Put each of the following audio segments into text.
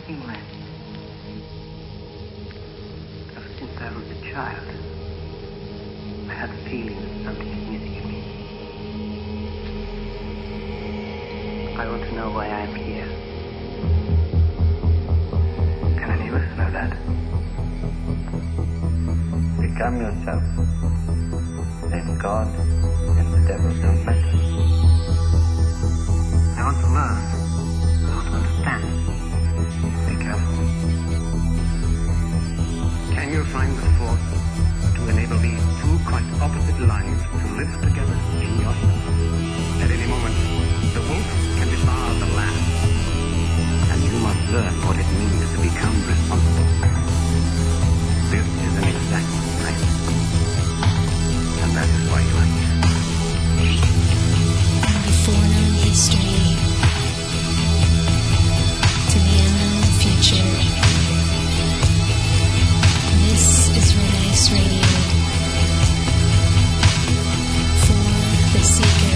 nothing less. Ever since I was a child, I had a feeling that something is missing in me. I want to know why I am here. Can any of us know that? Become yourself. Then God and the devil don't matter. I want to learn. I want to understand. Be careful. Can you find the force to enable these two quite opposite lives to live together in yourself? At any moment, the wolf can devour the lamb. And you must learn what it means to become responsible. This is an exact science. And that is why you are here. Before known history to the unknown future. This is Red Ice Radio for the Seeker.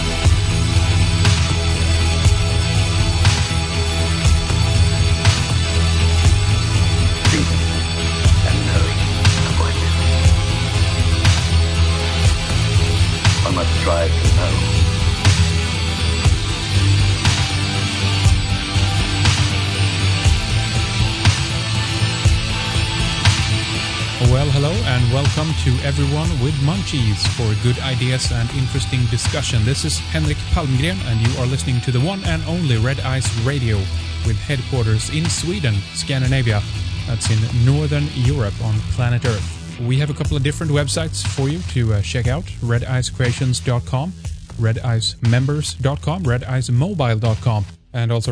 And knowing what I must strive to know. Well, hello and welcome to everyone with Munchies for good ideas and interesting discussion. This is Henrik Palmgren and you are listening to the one and only Red Ice Radio with headquarters in Sweden, Scandinavia. That's in Northern Europe on planet Earth. We have a couple of different websites for you to check out. redicecreations.com, redicemembers.com, redicemobile.com, and also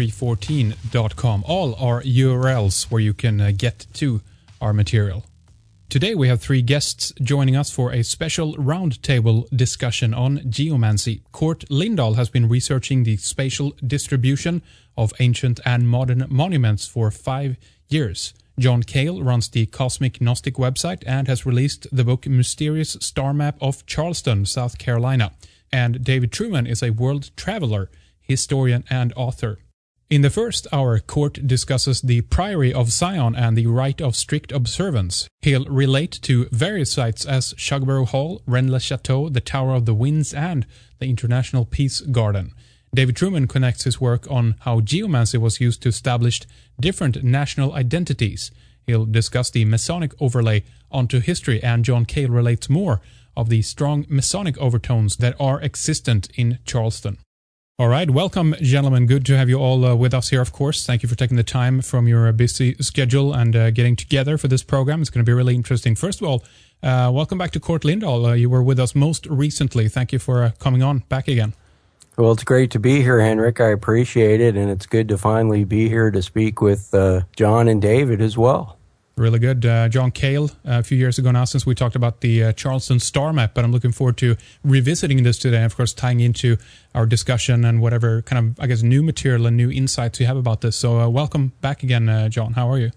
radio314.com. All are URLs where you can get to our material. Today we have three guests joining us for a special roundtable discussion on geomancy. Kurt Lindahl has been researching the spatial distribution of ancient and modern monuments for 5 years. John Cale runs the Cosmic Gnostic website and has released the book Mysterious Star Map of Charleston, South Carolina. And David Truman is a world traveler, historian and author. In the first hour, Kurt discusses the Priory of Zion and the rite of strict observance. He'll relate to various sites as Shugborough Hall, Rennes-le-Château, the Tower of the Winds, and the International Peace Garden. David Truman connects his work on how geomancy was used to establish different national identities. He'll discuss the Masonic overlay onto history, and John Cale relates more of the strong Masonic overtones that are existent in Charleston. All right, welcome, gentlemen. Good to have you all with us here, of course. Thank you for taking the time from your busy schedule and getting together for this program. It's going to be really interesting. First of all, welcome back to Kurt Lindahl. You were with us most recently. Thank you for coming on back again. Well, it's great to be here, Henrik. I appreciate it, and it's good to finally be here to speak with John and David as well. Really good. John Cale, a few years ago now, since we talked about the Charleston Star Map, but I'm looking forward to revisiting this today, and of course tying into our discussion and whatever kind of, I guess, new material and new insights you have about this. So welcome back again, John. How are you?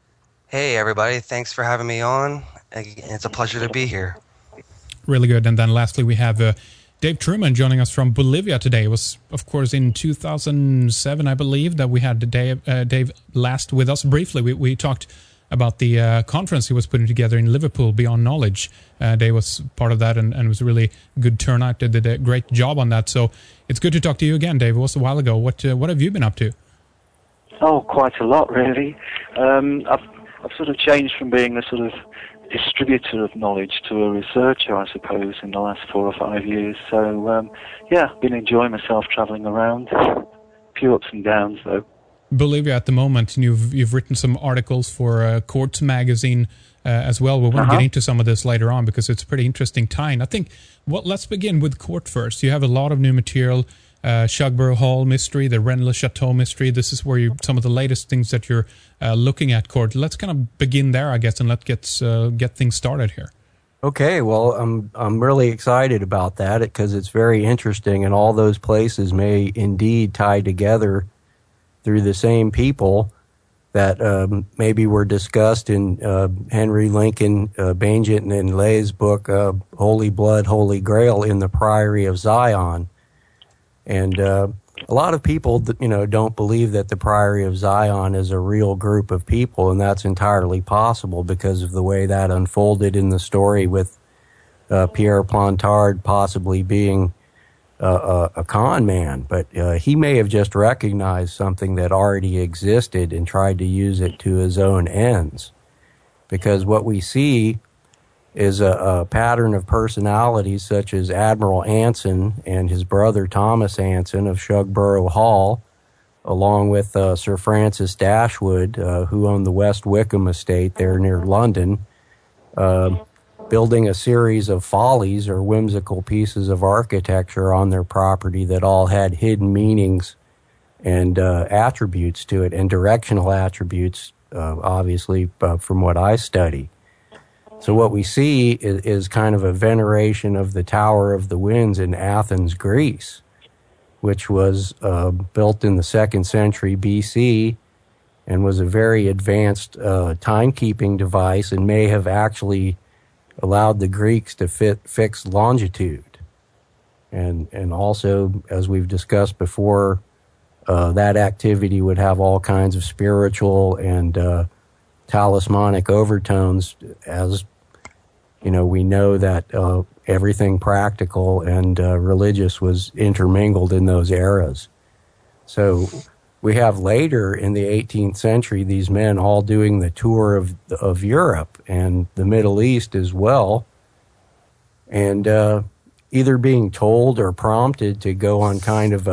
Hey, everybody. Thanks for having me on. It's a pleasure to be here. Really good. And then lastly, we have Dave Truman joining us from Bolivia today. It was, of course, in 2007, I believe, that we had Dave last with us briefly. We talked about the conference he was putting together in Liverpool, Beyond Knowledge. Dave was part of that, and it was a really good turnout. They did a great job on that. So it's good to talk to you again, Dave. It was a while ago. What have you been up to? Oh, quite a lot, really. I've sort of changed from being a sort of distributor of knowledge to a researcher, I suppose, in the last 4 or 5 years. So, I've been enjoying myself travelling around. A few ups and downs, though. Bolivia at the moment, and you've written some articles for Quartz magazine as well. We'll get into some of this later on because it's a pretty interesting time. I think, let's begin with Kurt first. You have a lot of new material, Shugborough Hall mystery, the Rennes-le-Château mystery. This is where some of the latest things that you're looking at, Kurt. Let's kind of begin there, I guess, and let's get things started here. Okay, well, I'm really excited about that because it's very interesting, and all those places may indeed tie together through the same people that maybe were discussed in Henry Lincoln, Bainjit and Lay's book, Holy Blood, Holy Grail in the Priory of Zion. And a lot of people, don't believe that the Priory of Zion is a real group of people, and that's entirely possible because of the way that unfolded in the story with Pierre Plantard possibly being a con man. But he may have just recognized something that already existed and tried to use it to his own ends. Because what we see is a pattern of personalities such as Admiral Anson and his brother Thomas Anson of Shugborough Hall, along with Sir Francis Dashwood, who owned the West Wickham estate there near London, building a series of follies or whimsical pieces of architecture on their property that all had hidden meanings and attributes to it, and directional attributes, obviously, from what I study. So what we see is kind of a veneration of the Tower of the Winds in Athens, Greece, which was built in the 2nd century BC and was a very advanced timekeeping device and may have actually allowed the Greeks to fix longitude. And also, as we've discussed before, that activity would have all kinds of spiritual and talismanic overtones, as we know that everything practical and religious was intermingled in those eras. So we have later in the 18th century these men all doing the tour of Europe and the Middle East as well, and either being told or prompted to go on kind of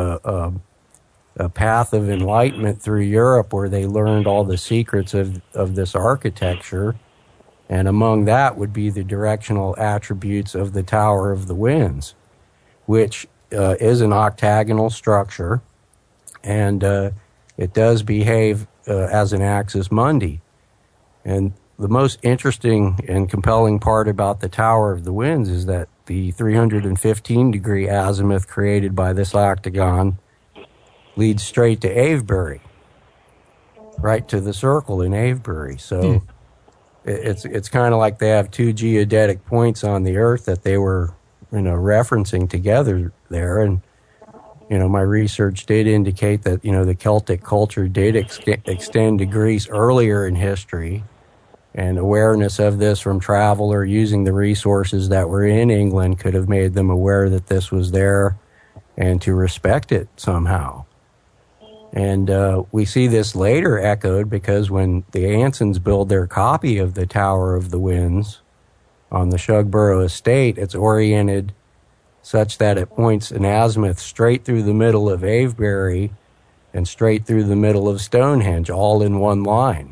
a path of enlightenment through Europe where they learned all the secrets of this architecture, and among that would be the directional attributes of the Tower of the Winds, which is an octagonal structure, and it does behave as an axis mundi. And the most interesting and compelling part about the Tower of the Winds is that the 315-degree azimuth created by this octagon leads straight to Avebury, right to the circle in Avebury. So it's kind of like they have two geodetic points on the Earth that they were, referencing together there. And, my research did indicate that, the Celtic culture did extend to Greece earlier in history, and awareness of this from travel or using the resources that were in England could have made them aware that this was there and to respect it somehow. And we see this later echoed because when the Ansons build their copy of the Tower of the Winds on the Shugborough estate, it's oriented such that it points an azimuth straight through the middle of Avebury and straight through the middle of Stonehenge, all in one line.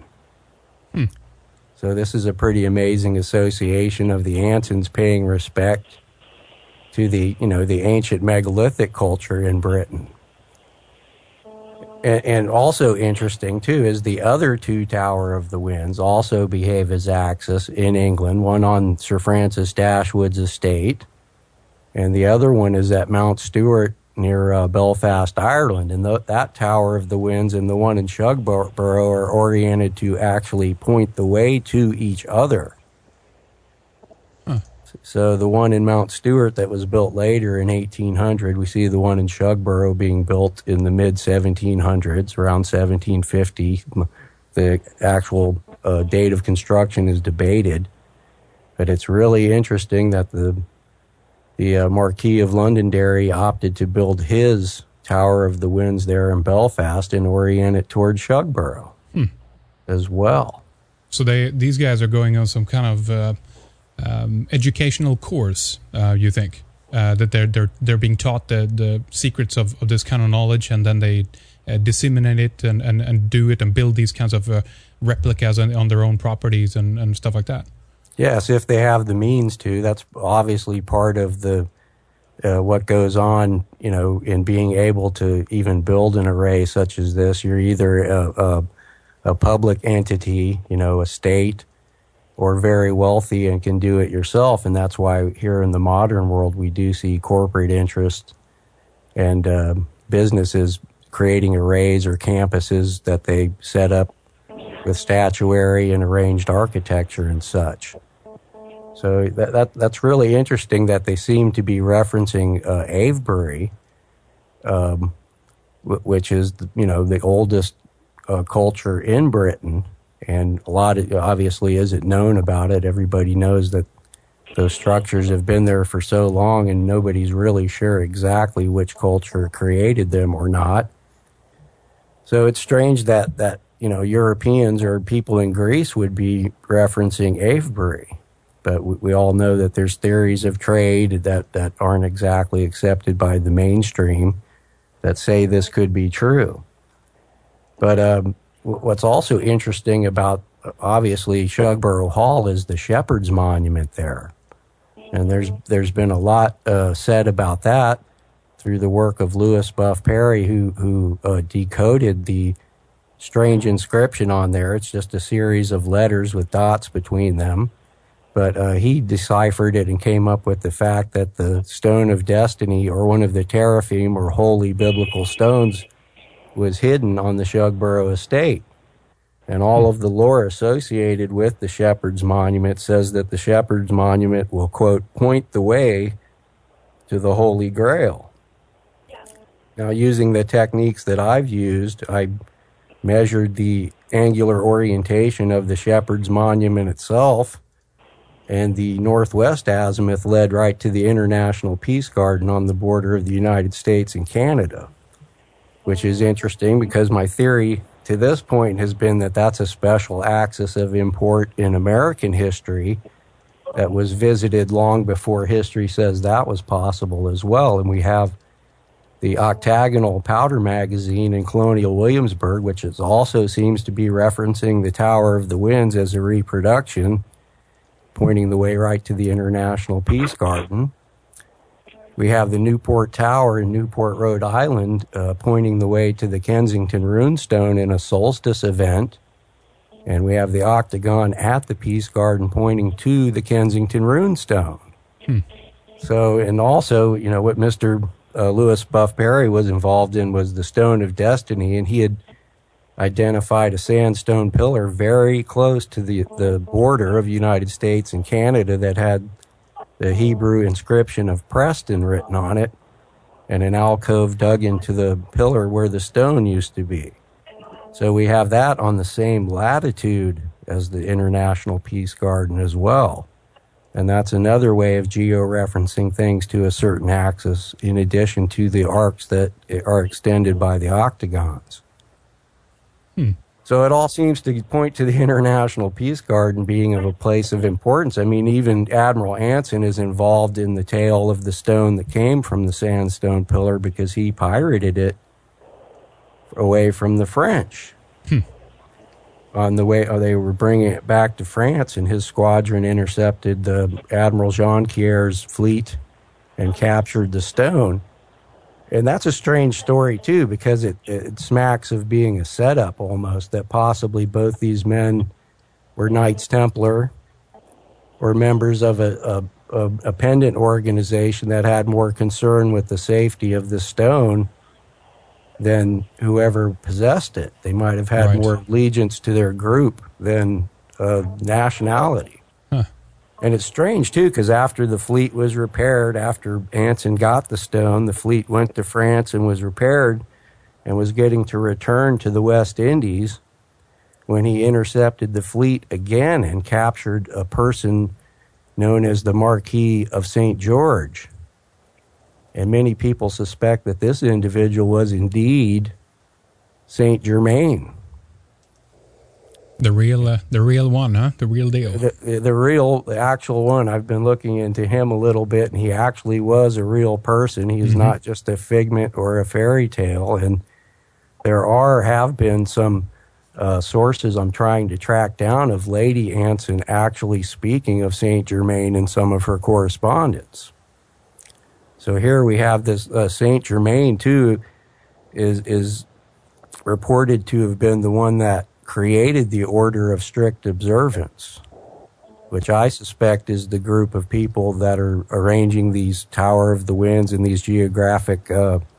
So this is a pretty amazing association of the Ansons paying respect to the ancient megalithic culture in Britain. And also interesting, too, is the other two Tower of the Winds also behave as axis in England, one on Sir Francis Dashwood's estate, and the other one is at Mount Stewart near Belfast, Ireland. And that Tower of the Winds and the one in Shugborough are oriented to actually point the way to each other. So the one in Mount Stewart that was built later in 1800, we see the one in Shugborough being built in the mid-1700s, around 1750. The actual date of construction is debated, but it's really interesting that the Marquis of Londonderry opted to build his Tower of the Winds there in Belfast and orient it towards Shugborough as well. So these guys are going on some kind of educational course, you think? That they're being taught the secrets of this kind of knowledge, and then they disseminate it and do it and build these kinds of replicas on their own properties and stuff like that. Yes, if they have the means to. That's obviously part of the what goes on, in being able to even build an array such as this. You're either a public entity, a state, or very wealthy and can do it yourself. And that's why here in the modern world we do see corporate interest and businesses creating arrays or campuses that they set up with statuary and arranged architecture and such. So that's really interesting that they seem to be referencing Avebury which is, the oldest culture in Britain. And a lot obviously isn't known about it. Everybody knows that those structures have been there for so long, and nobody's really sure exactly which culture created them or not. So it's strange that Europeans or people in Greece would be referencing Avebury. But we all know that there's theories of trade that aren't exactly accepted by the mainstream that say this could be true. But what's also interesting about, obviously, Shugborough Hall is the Shepherd's Monument there. And there's been a lot said about that through the work of Lewis Buff Perry, who decoded the strange inscription on there. It's just a series of letters with dots between them. But he deciphered it and came up with the fact that the Stone of Destiny, or one of the teraphim or holy biblical stones, was hidden on the Shugborough estate. And all of the lore associated with the Shepherd's Monument says that the Shepherd's Monument will, quote, point the way to the Holy Grail. Now, using the techniques that I've used, I measured the angular orientation of the Shepherd's Monument itself, and the northwest azimuth led right to the International Peace Garden on the border of the United States and Canada, which is interesting because my theory to this point has been that that's a special axis of import in American history that was visited long before history says that was possible as well. And we have the octagonal powder magazine in Colonial Williamsburg, which is also seems to be referencing the Tower of the Winds as a reproduction, pointing the way right to the International Peace Garden. We have the Newport Tower in Newport, Rhode Island, pointing the way to the Kensington Runestone in a solstice event. And we have the Octagon at the Peace Garden pointing to the Kensington Runestone. So, and also, what Mr. Lewis Buff Perry was involved in was the Stone of Destiny, and he had identified a sandstone pillar very close to the border of the United States and Canada that had the Hebrew inscription of Preston written on it, and an alcove dug into the pillar where the stone used to be. So we have that on the same latitude as the International Peace Garden as well. And that's another way of geo-referencing things to a certain axis in addition to the arcs that are extended by the octagons. So it all seems to point to the International Peace Garden being of a place of importance. I mean, even Admiral Anson is involved in the tale of the stone that came from the sandstone pillar because he pirated it away from the French. On the way, they were bringing it back to France, and his squadron intercepted the Admiral Jonquier's fleet and captured the stone. And that's a strange story, too, because it smacks of being a setup almost, that possibly both these men were Knights Templar or members of a pendant organization that had more concern with the safety of the stone than whoever possessed it. They might have had more allegiance to their group than nationality. And it's strange, too, because after the fleet was repaired, after Anson got the stone, the fleet went to France and was repaired and was getting to return to the West Indies when he intercepted the fleet again and captured a person known as the Marquis of St. George. And many people suspect that this individual was indeed Saint Germain. The real one, huh? The real deal. The actual one. I've been looking into him a little bit, and he actually was a real person. He is not just a figment or a fairy tale. And there have been some sources I'm trying to track down of Lady Anson actually speaking of Saint Germain in some of her correspondence. So here we have this Saint Germain too, is reported to have been the one that created the Order of Strict Observance, which I suspect is the group of people that are arranging these Tower of the Winds and these geographic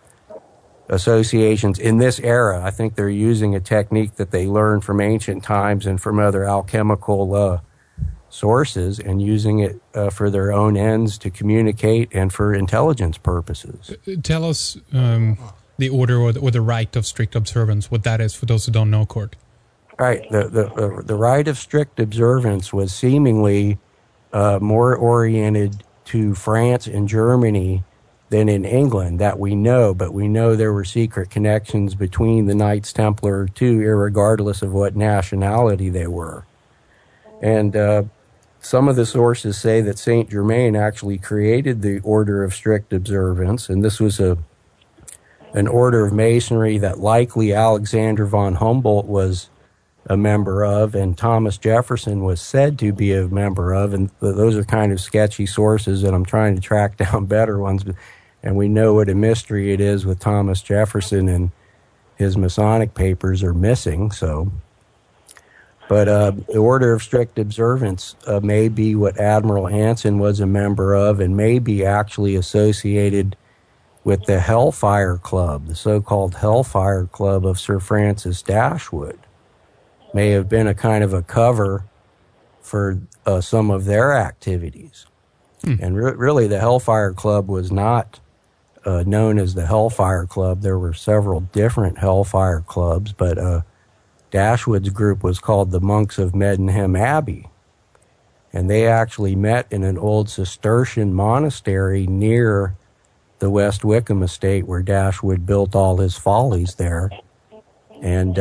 associations in this era. I think they're using a technique that they learned from ancient times and from other alchemical sources and using it for their own ends to communicate and for intelligence purposes. Tell us the order or the rite of strict observance, what that is for those who don't know, Kurt. Right. The rite of strict observance was seemingly more oriented to France and Germany than in England, that we know, but we know there were secret connections between the Knights Templar too, irregardless of what nationality they were. And some of the sources say that Saint Germain actually created the Order of Strict Observance, and this was an order of masonry that likely Alexander von Humboldt was a member of, and Thomas Jefferson was said to be a member of, and those are kind of sketchy sources, and I'm trying to track down better ones, and we know what a mystery it is with Thomas Jefferson, and his Masonic papers are missing, so... But the Order of Strict Observance may be what Admiral Anson was a member of, and may be actually associated with the Hellfire Club, the so-called Hellfire Club of Sir Francis Dashwood. May have been a kind of a cover for some of their activities. And really, the Hellfire Club was not known as the Hellfire Club. There were several different Hellfire Clubs, but Dashwood's group was called the Monks of Meddenham Abbey. And they actually met in an old Cistercian monastery near the West Wickham estate where Dashwood built all his follies there. And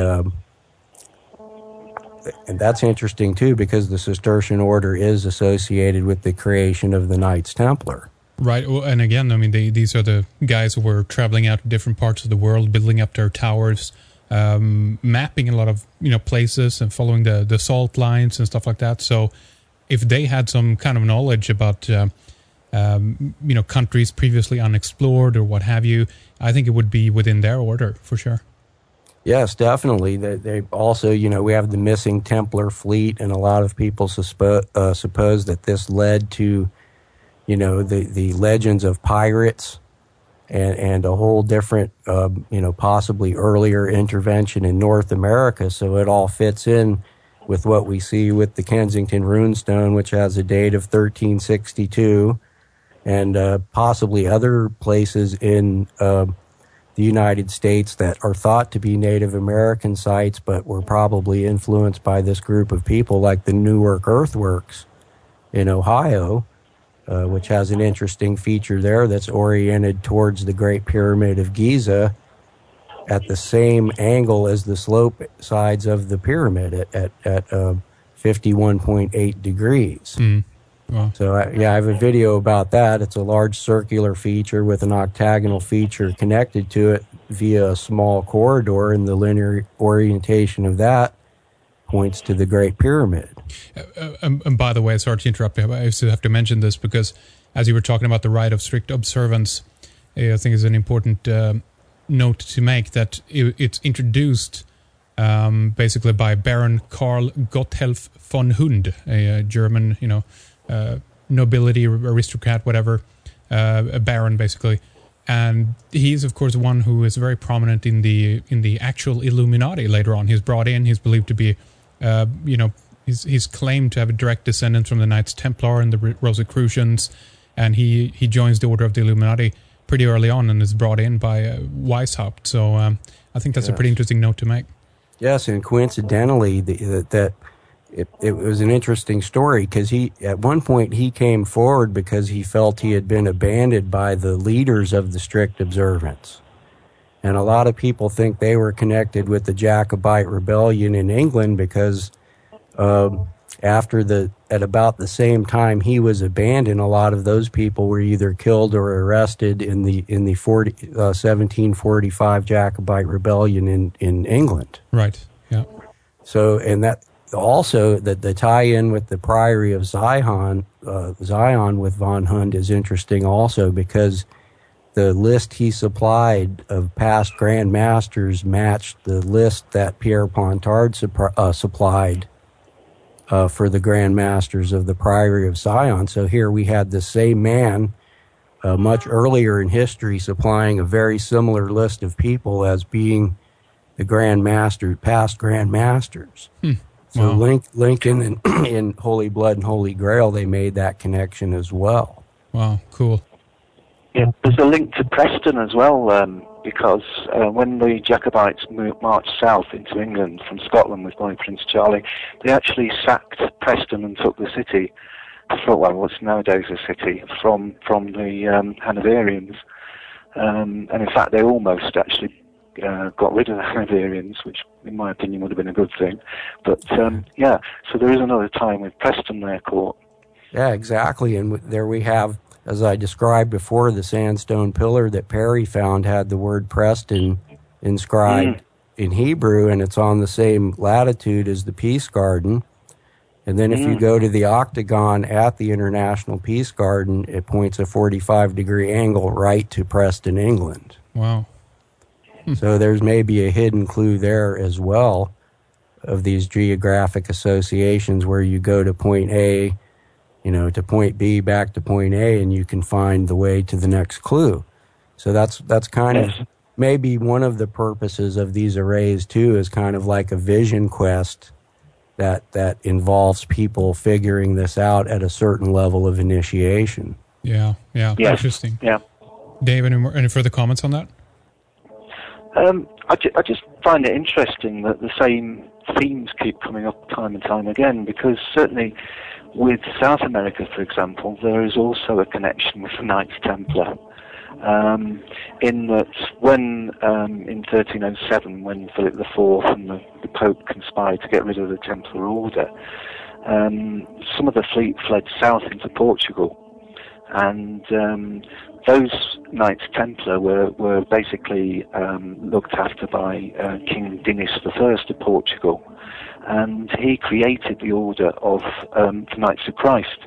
that's interesting, too, because the Cistercian order is associated with the creation of the Knights Templar. Right, and again, I mean, these are the guys who were traveling out to different parts of the world, building up their towers, mapping a lot of places and following the salt lines and stuff like that. So if they had some kind of knowledge about countries previously unexplored or what have you, I think it would be within their order for sure. Yes, definitely. They also, we have the missing Templar fleet, and a lot of people suppose that this led to, the legends of pirates and a whole different, possibly earlier intervention in North America. So it all fits in with what we see with the Kensington runestone, which has a date of 1362, and possibly other places in the United States that are thought to be Native American sites, but were probably influenced by this group of people, like the Newark Earthworks in Ohio, which has an interesting feature there that's oriented towards the Great Pyramid of Giza at the same angle as the slope sides of the pyramid at 51.8 degrees. Wow. So, I have a video about that. It's a large circular feature with an octagonal feature connected to it via a small corridor, and the linear orientation of that points to the Great Pyramid. And by the way, sorry to interrupt you, I still have to mention this because as you were talking about the rite of strict observance, I think it's an important note to make that it's introduced basically by Baron Karl Gotthelf von Hund, a German, nobility, aristocrat, whatever, a baron basically, and he's of course one who is very prominent in the actual Illuminati later on. He's brought in. He's believed to be, he's claimed to have a direct descendant from the Knights Templar and the Rosicrucians, and he joins the Order of the Illuminati pretty early on and is brought in by Weishaupt. So I think that's a pretty interesting note to make. Yes, and coincidentally, it was an interesting story because at one point he came forward because he felt he had been abandoned by the leaders of the strict observance. And a lot of people think they were connected with the Jacobite rebellion in England because at about the same time he was abandoned, a lot of those people were either killed or arrested in the 1745 Jacobite rebellion in England. Right, yeah. So, and that... Also, the tie-in with the Priory of Zion with von Hund is interesting also because the list he supplied of past Grand Masters matched the list that Pierre Pontard supplied for the Grand Masters of the Priory of Zion. So here we had the same man much earlier in history supplying a very similar list of people as being the past Grand Masters. So wow. Lincoln and in Holy Blood and Holy Grail, they made that connection as well. Wow, cool. Yeah, there's a link to Preston as well, because when the Jacobites marched south into England from Scotland with Bonnie Prince Charlie, they actually sacked Preston and took the city, what's nowadays a city, from the Hanoverians. And in fact, they almost actually got rid of the Hanoverians, which in my opinion would have been a good thing. But yeah, so there is another time with Preston there caught. Yeah, exactly. And there we have, as I described before, the sandstone pillar that Perry found had the word Preston inscribed in Hebrew, and it's on the same latitude as the Peace Garden. And then if you go to the octagon at the International Peace Garden, it points a 45-degree angle right to Preston, England. Wow. So there's maybe a hidden clue there as well of these geographic associations where you go to point A, to point B, back to point A, and you can find the way to the next clue. So that's kind of maybe one of the purposes of these arrays too, is kind of like a vision quest that involves people figuring this out at a certain level of initiation. Yeah, interesting. Yeah. Dave, any further comments on that? I just find it interesting that the same themes keep coming up time and time again, because certainly with South America, for example, there is also a connection with the Knights Templar. In that when, in 1307, when Philip IV and the Pope conspired to get rid of the Templar Order, some of the fleet fled south into Portugal. And those Knights Templar were basically looked after by King Dinis I of Portugal. And he created the order of the Knights of Christ.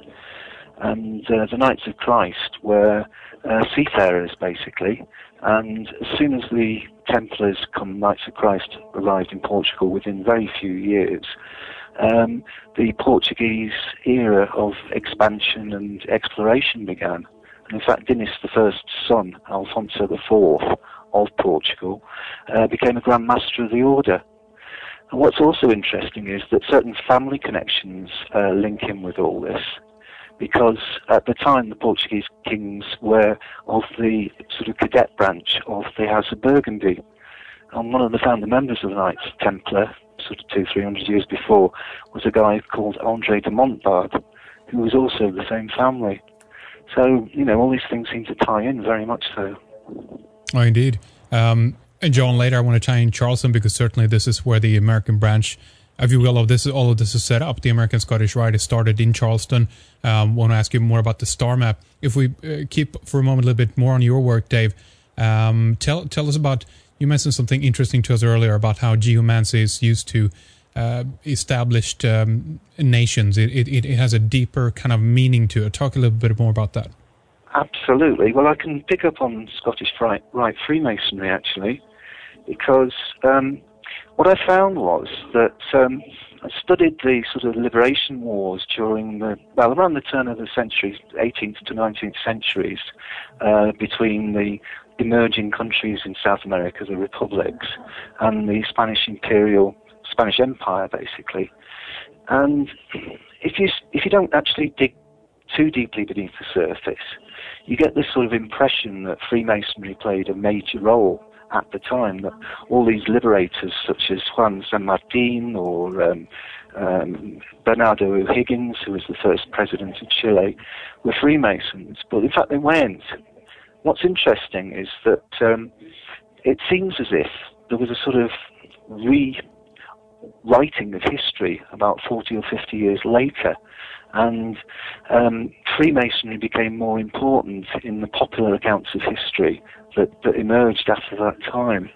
And the Knights of Christ were seafarers, basically. And as soon as the Templars come Knights of Christ arrived in Portugal, within very few years, the Portuguese era of expansion and exploration began. And in fact, Dinis I's son, Alfonso IV of Portugal, became a Grand Master of the Order. And what's also interesting is that certain family connections link in with all this, because at the time the Portuguese kings were of the sort of cadet branch of the House of Burgundy. And one of the founder members of the Knights Templar, sort of 200-300 years before, was a guy called André de Montbard, who was also of the same family. So, all these things seem to tie in very much so. Oh, indeed. And John, later I want to tie in Charleston, because certainly this is where the American branch, if you will, all of this is set up. The American Scottish Rite is started in Charleston. Want to ask you more about the star map. If we keep for a moment a little bit more on your work, Dave, tell us about, you mentioned something interesting to us earlier about how geomancy is used to established nations. It has a deeper kind of meaning to it. Talk a little bit more about that. Absolutely. Well, I can pick up on Scottish Rite Freemasonry, actually, because what I found was that I studied the sort of liberation wars during around the turn of the century, 18th to 19th centuries, between the emerging countries in South America, the republics, and the Spanish Empire, basically. And if you don't actually dig too deeply beneath the surface, you get this sort of impression that Freemasonry played a major role at the time, that all these liberators such as Juan San Martin or Bernardo O'Higgins, who was the first president of Chile, were Freemasons, but in fact they weren't. What's interesting is that it seems as if there was a sort of rewriting of history about 40 or 50 years later, and Freemasonry became more important in the popular accounts of history that emerged after that time.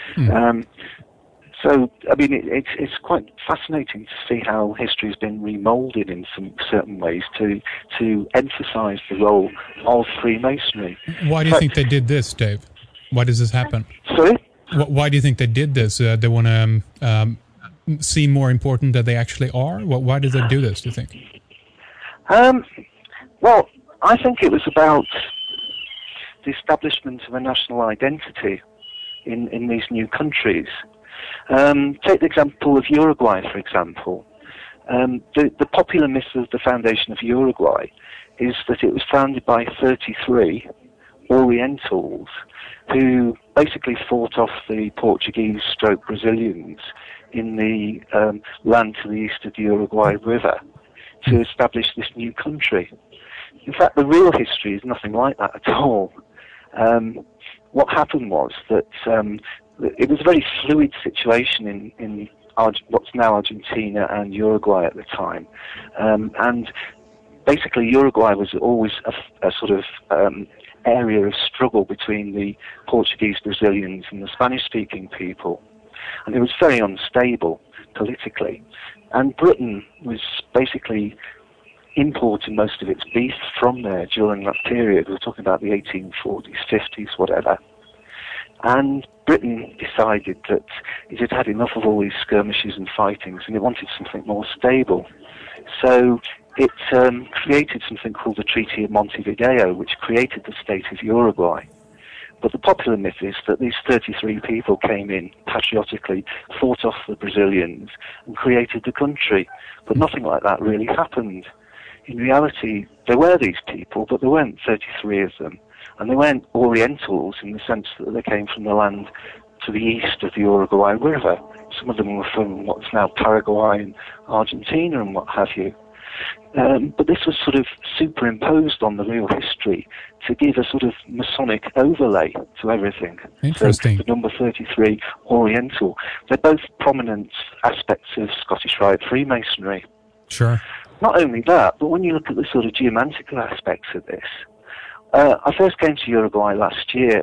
So, I mean, it's quite fascinating to see how history has been remolded in some certain ways to emphasize the role of Freemasonry. Why do you think they did this, Dave? Why does this happen? Sorry? Why do you think they did this? They want to seem more important than they actually are? Why did they do this, do you think? Well, I think it was about the establishment of a national identity in these new countries. Take the example of Uruguay, for example. The popular myth of the foundation of Uruguay is that it was founded by 33 Orientals who basically fought off the Portuguese/Brazilians in the land to the east of the Uruguay River to establish this new country. In fact, the real history is nothing like that at all. What happened was that it was a very fluid situation in what's now Argentina and Uruguay at the time. And basically Uruguay was always a sort of area of struggle between the Portuguese Brazilians and the Spanish-speaking people. And it was very unstable politically. And Britain was basically importing most of its beef from there during that period. We're talking about the 1840s, 50s, whatever. And Britain decided that it had had enough of all these skirmishes and fightings, and it wanted something more stable. So it created something called the Treaty of Montevideo, which created the state of Uruguay. But the popular myth is that these 33 people came in patriotically, fought off the Brazilians, and created the country. But nothing like that really happened. In reality, there were these people, but there weren't 33 of them. And they weren't Orientals in the sense that they came from the land to the east of the Uruguay River. Some of them were from what's now Paraguay and Argentina and what have you. But this was sort of superimposed on the real history to give a sort of Masonic overlay to everything. Interesting. So the number 33, Oriental, they're both prominent aspects of Scottish Rite Freemasonry. Sure. Not only that, but when you look at the sort of geomantical aspects of this, I first came to Uruguay last year,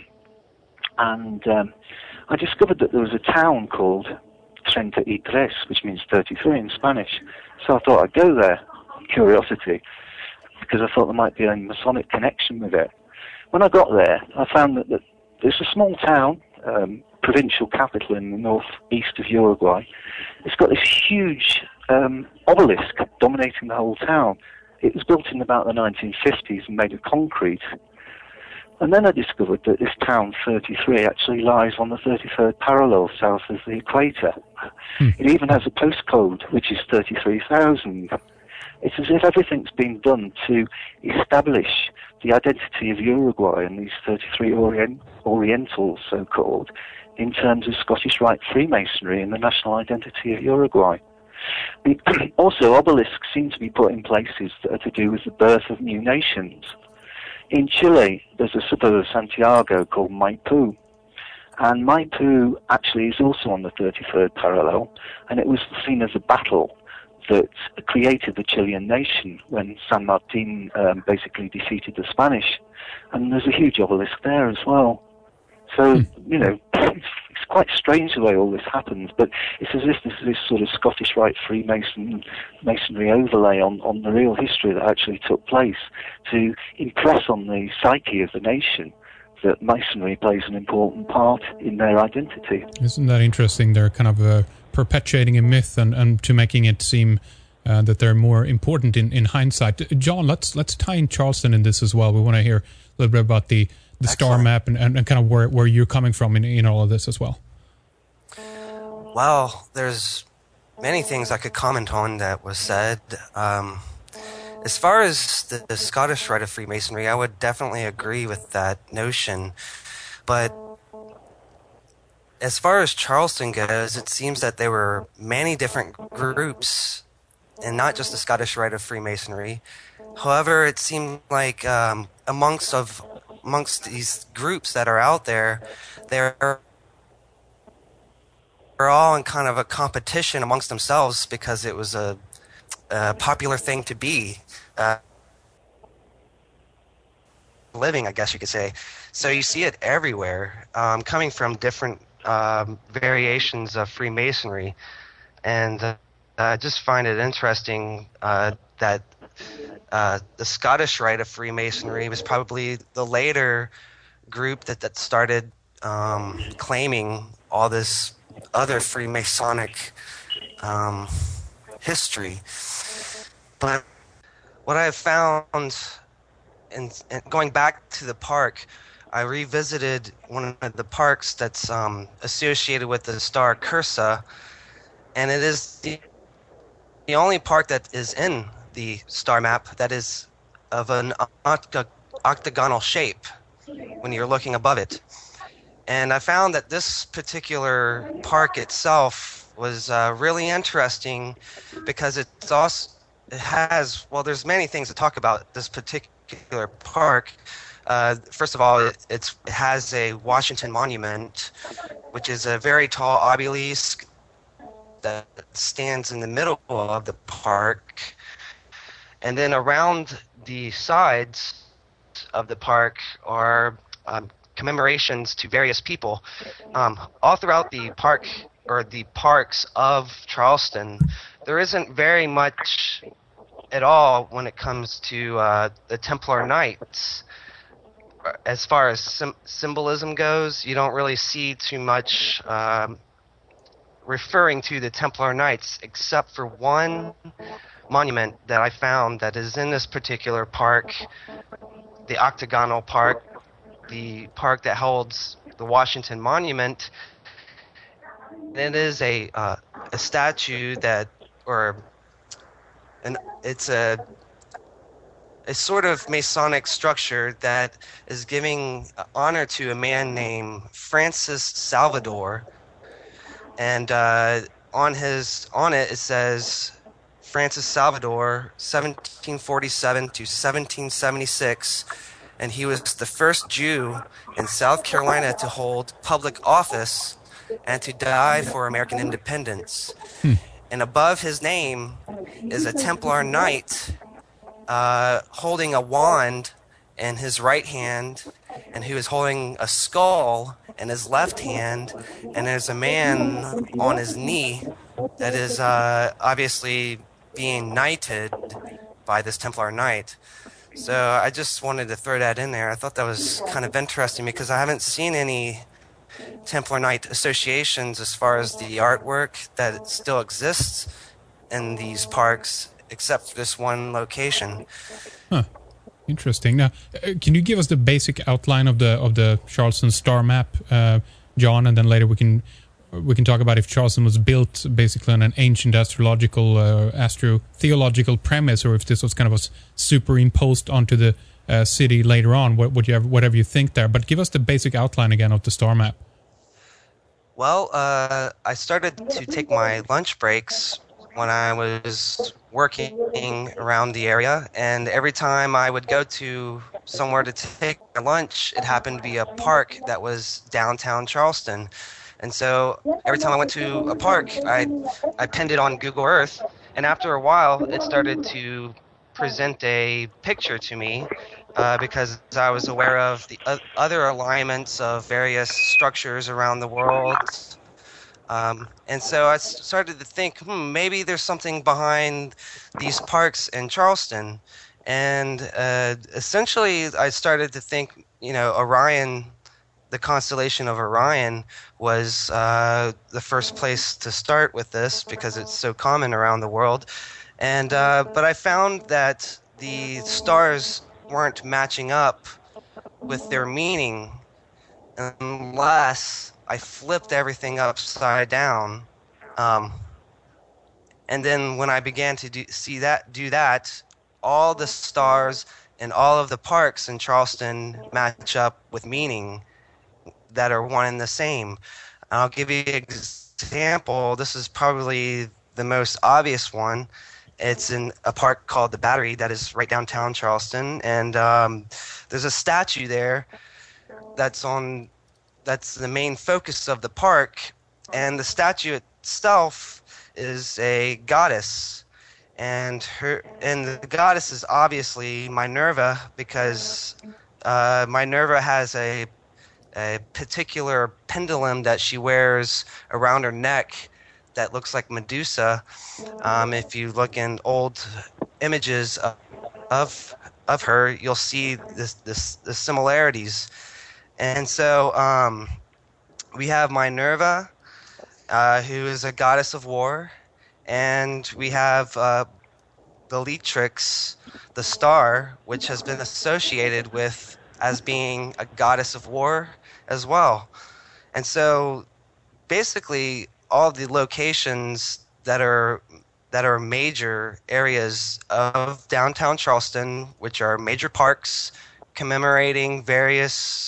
and I discovered that there was a town called 33, which means 33 in Spanish. So I thought I'd go there, curiosity, because I thought there might be a Masonic connection with it. When I got there, I found that there's a small town, provincial capital in the northeast of Uruguay. It's got this huge obelisk dominating the whole town. It was built in about the 1950s and made of concrete. And then I discovered that this town, 33, actually lies on the 33rd parallel south of the equator. It even has a postcode, which is 33,000. It's as if everything's been done to establish the identity of Uruguay and these 33 Orientals, so-called, in terms of Scottish Rite Freemasonry and the national identity of Uruguay. Also, obelisks seem to be put in places that are to do with the birth of new nations. In Chile, there's a suburb of Santiago called Maipú, and Maipú actually is also on the 33rd parallel, and it was seen as a battle that created the Chilean nation when San Martin basically defeated the Spanish, and there's a huge obelisk there as well. So, you know, it's quite strange the way all this happens, but it's as if there's this sort of Scottish Rite Freemasonry overlay on the real history that actually took place to impress on the psyche of the nation that Masonry plays an important part in their identity. Isn't that interesting? They're kind of perpetuating a myth and to making it seem that they're more important in hindsight. John, let's tie in Charleston in this as well. We want to hear a little bit about the star map and kind of where you're coming from in all of this as well. Well, there's many things I could comment on that was said. As far as the Scottish Rite of Freemasonry, I would definitely agree with that notion. But as far as Charleston goes, it seems that there were many different groups, and not just the Scottish Rite of Freemasonry. However, it seemed like amongst these groups that are out there, they're all in kind of a competition amongst themselves because it was a popular thing to be living, I guess you could say. So you see it everywhere, coming from different variations of Freemasonry, and I just find it interesting that the Scottish Rite of Freemasonry was probably the later group that started claiming all this other Freemasonic history. But what I've found in going back to the park, I revisited one of the parks that's associated with the star Cursa, and it is the only park that is in the star map that is of an octagonal shape. when you're looking above it. And I found that this particular park itself was really interesting because it has, well, there's many things to talk about this particular park. First of all, it has a Washington Monument, which is a very tall obelisk that stands in the middle of the park. And then around the sides of the park are commemorations to various people. All throughout the park, or the parks of Charleston, there isn't very much at all when it comes to the Templar Knights. As far as symbolism goes, you don't really see too much referring to the Templar Knights, except for one monument that I found that is in this particular park, the Octagonal Park, the park that holds the Washington Monument. It is a statue that, it's a sort of Masonic structure that is giving honor to a man named Francis Salvador, and on it says Francis Salvador, 1747 to 1776, and he was the first Jew in South Carolina to hold public office and to die for American independence. And above his name is a Templar Knight holding a wand in his right hand, and who is holding a skull in his left hand, and there's a man on his knee that is obviously being knighted by this Templar Knight. So I just wanted to throw that in there. I thought that was kind of interesting because I haven't seen any Templar Knight associations as far as the artwork that still exists in these parks, except for this one location. Huh. Interesting. Now, can you give us the basic outline of the Charleston star map, John, and then later we can talk about if Charleston was built basically on an ancient astrological, astro-theological premise, or if this was kind of was superimposed onto the city later on. Whatever you think there, but give us the basic outline again of the star map. Well, I started to take my lunch breaks when I was working around the area, and every time I would go to somewhere to take my lunch, it happened to be a park that was downtown Charleston. And so every time I went to a park, I pinned it on Google Earth, and after a while it started to present a picture to me because I was aware of the other alignments of various structures around the world. And so I started to think, maybe there's something behind these parks in Charleston. And essentially I started to think, Orion, the constellation of Orion, was the first place to start with this because it's so common around the world. And but I found that the stars weren't matching up with their meaning unless I flipped everything upside down. And then when I began to do that, all the stars and all of the parks in Charleston match up with meaning that are one and the same. I'll give you an example. This is probably the most obvious one. It's in a park called the Battery that is right downtown Charleston, and there's a statue there that's the main focus of the park, and the statue itself is a goddess, and the goddess is obviously Minerva, because Minerva has a particular pendulum that she wears around her neck that looks like Medusa. If you look in old images of her, you'll see the similarities. And so we have Minerva, who is a goddess of war, and we have Bellatrix, the star, which has been associated with as being a goddess of war as well. And so basically all the locations that are major areas of downtown Charleston, which are major parks commemorating various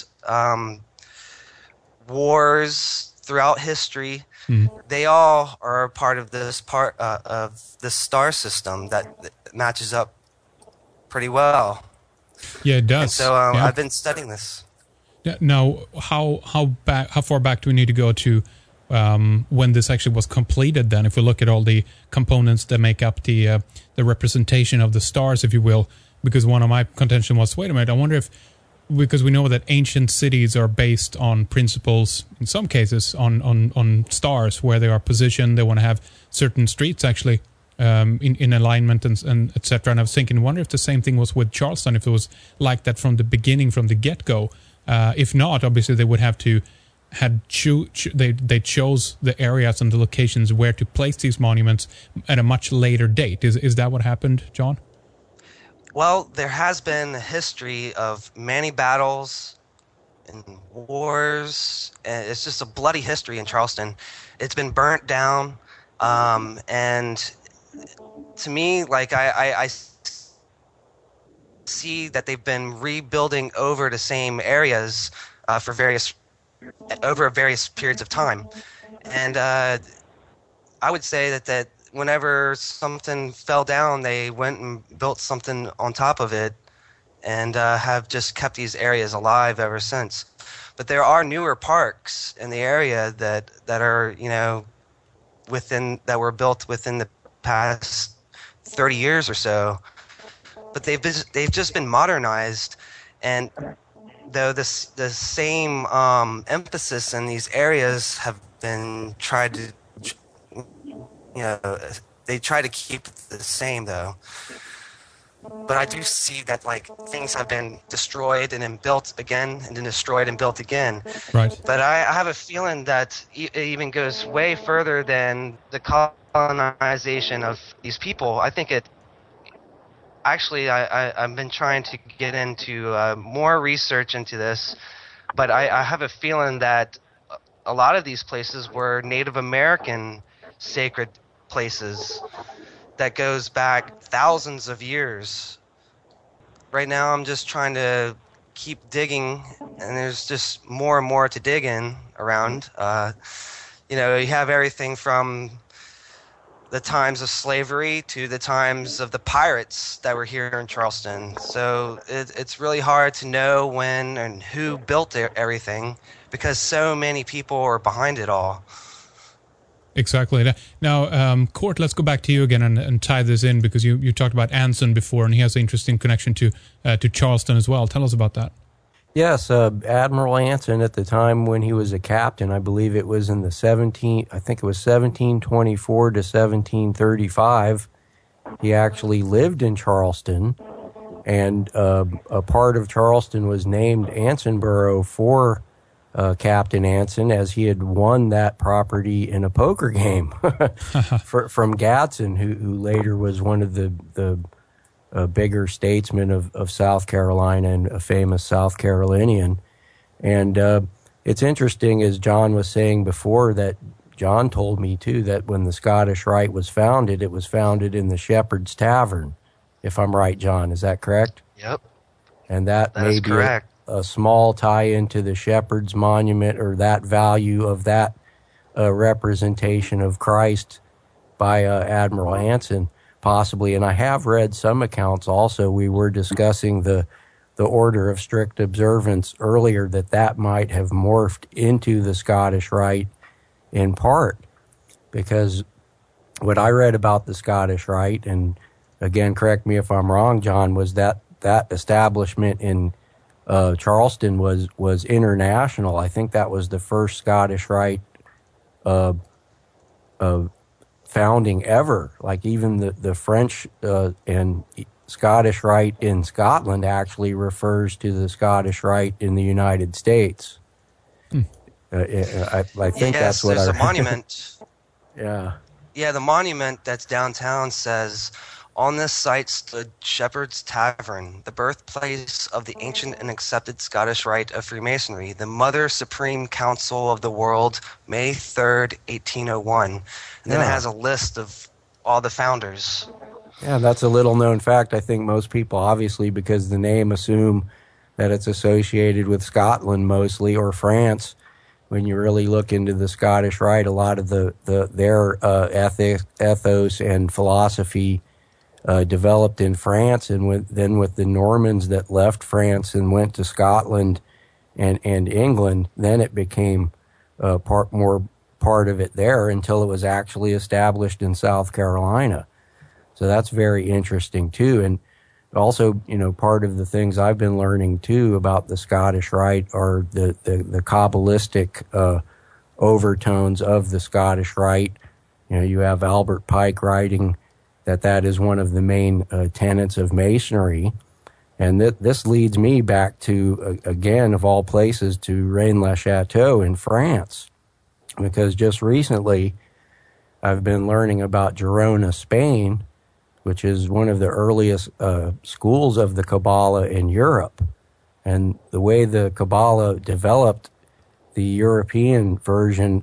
wars throughout history. They all are a part of this of the star system that matches up pretty well. Yeah, it does. And so I've been studying this. Now, how far back do we need to go to when this actually was completed? Then, if we look at all the components that make up the representation of the stars, if you will, because one of my contention was, wait a minute, I wonder if, because we know that ancient cities are based on principles, in some cases, on stars, where they are positioned. They want to have certain streets actually in alignment and etc. And I was thinking, wonder if the same thing was with Charleston, if it was like that from the beginning, from the get-go. If not, obviously they would have to they chose the areas and the locations where to place these monuments at a much later date. Is that what happened, John? Well, there has been a history of many battles and wars, and it's just a bloody history in Charleston. It's been burnt down, and to me, like I see that they've been rebuilding over the same areas for various periods of time, and I would say that whenever something fell down, they went and built something on top of it, and have just kept these areas alive ever since. But there are newer parks in the area that are that were built within the past 30 years or so. But they've just been modernized, and though the same emphasis in these areas have been tried to, they try to keep it the same though. But I do see that like things have been destroyed and then built again, and then destroyed and built again. Right. But I have a feeling that it even goes way further than the colonization of these people. I think it. Actually, I've been trying to get into more research into this, but I have a feeling that a lot of these places were Native American sacred places that goes back thousands of years. Right now, I'm just trying to keep digging, and there's just more and more to dig in around. You have everything from the times of slavery to the times of the pirates that were here in Charleston. So it's really hard to know when and who built everything, because so many people are behind it all. Exactly. Now, Court, let's go back to you again and tie this in, because you talked about Anson before, and he has an interesting connection to Charleston as well. Tell us about that. Yes, Admiral Anson, at the time when he was a captain, I believe it was in the 1724 to 1735, he actually lived in Charleston, and a part of Charleston was named Ansonboro for Captain Anson, as he had won that property in a poker game from Gadsden, who later was one of the bigger statesman of South Carolina and a famous South Carolinian. And it's interesting, as John was saying before, that John told me too, that when the Scottish Rite was founded, it was founded in the Shepherd's Tavern, if I'm right, John. Is that correct? Yep. And that may be a small tie-in to the Shepherd's Monument, or that value of that representation of Christ by Admiral Anson, possibly. And I have read some accounts also. We were discussing the Order of Strict Observance earlier, that might have morphed into the Scottish Rite in part, because what I read about the Scottish Rite, and again, correct me if I'm wrong, John, was that establishment in Charleston was international. I think that was the first Scottish Rite founding ever. Like even the French and Scottish Rite in Scotland actually refers to the Scottish Rite in the United States. I think that's what there's a monument. Yeah. Yeah, the monument that's downtown says, "On this site stood Shepherd's Tavern, the birthplace of the ancient and accepted Scottish Rite of Freemasonry, the Mother Supreme Council of the World, May 3rd, 1801. And then it has a list of all the founders. Yeah, that's a little known fact. I think most people, obviously, because the name, assume that it's associated with Scotland mostly, or France. When you really look into the Scottish Rite, a lot of their ethos and philosophy developed in France, and then with the Normans that left France and went to Scotland and England, then it became part of it there until it was actually established in South Carolina. So that's very interesting too. And also, part of the things I've been learning too about the Scottish Rite are the Kabbalistic overtones of the Scottish Rite. You have Albert Pike writing that is one of the main tenets of Masonry. And this leads me back to, again, of all places, to Rennes-le-Château in France. Because just recently, I've been learning about Girona, Spain, which is one of the earliest schools of the Kabbalah in Europe. And the way the Kabbalah developed, the European version,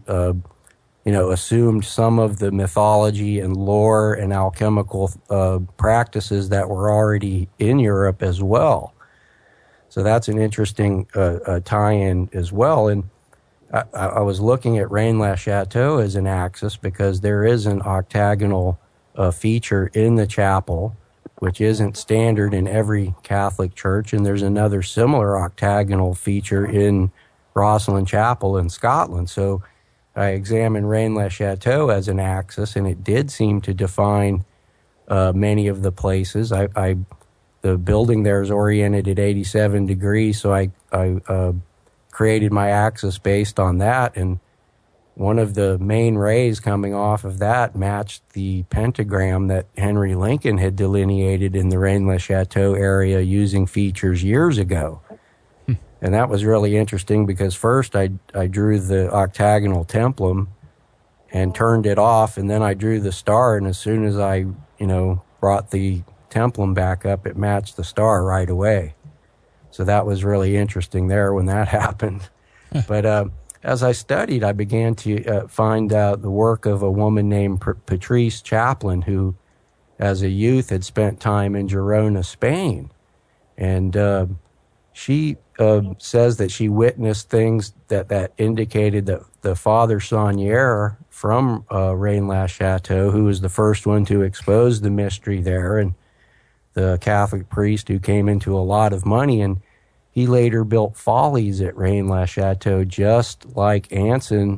assumed some of the mythology and lore and alchemical practices that were already in Europe as well. So that's an interesting tie-in as well. And I was looking at Rennes-le-Château as an axis because there is an octagonal feature in the chapel, which isn't standard in every Catholic church, and there's another similar octagonal feature in Rosslyn Chapel in Scotland. So I examined Rennes-le-Château as an axis, and it did seem to define many of the places. The building there is oriented at 87 degrees, so I created my axis based on that, and one of the main rays coming off of that matched the pentagram that Henry Lincoln had delineated in the Rennes-le-Château area using features years ago. And that was really interesting because first I drew the octagonal templum and turned it off, and then I drew the star, and as soon as I, brought the templum back up, it matched the star right away. So that was really interesting there when that happened. But as I studied, I began to find out the work of a woman named Patrice Chaplin, who, as a youth, had spent time in Girona, Spain. And she says that she witnessed things that indicated that the Father Saunière from Rennes-le-Château, who was the first one to expose the mystery there, and the Catholic priest who came into a lot of money, and he later built follies at Rennes-le-Château, just like Anson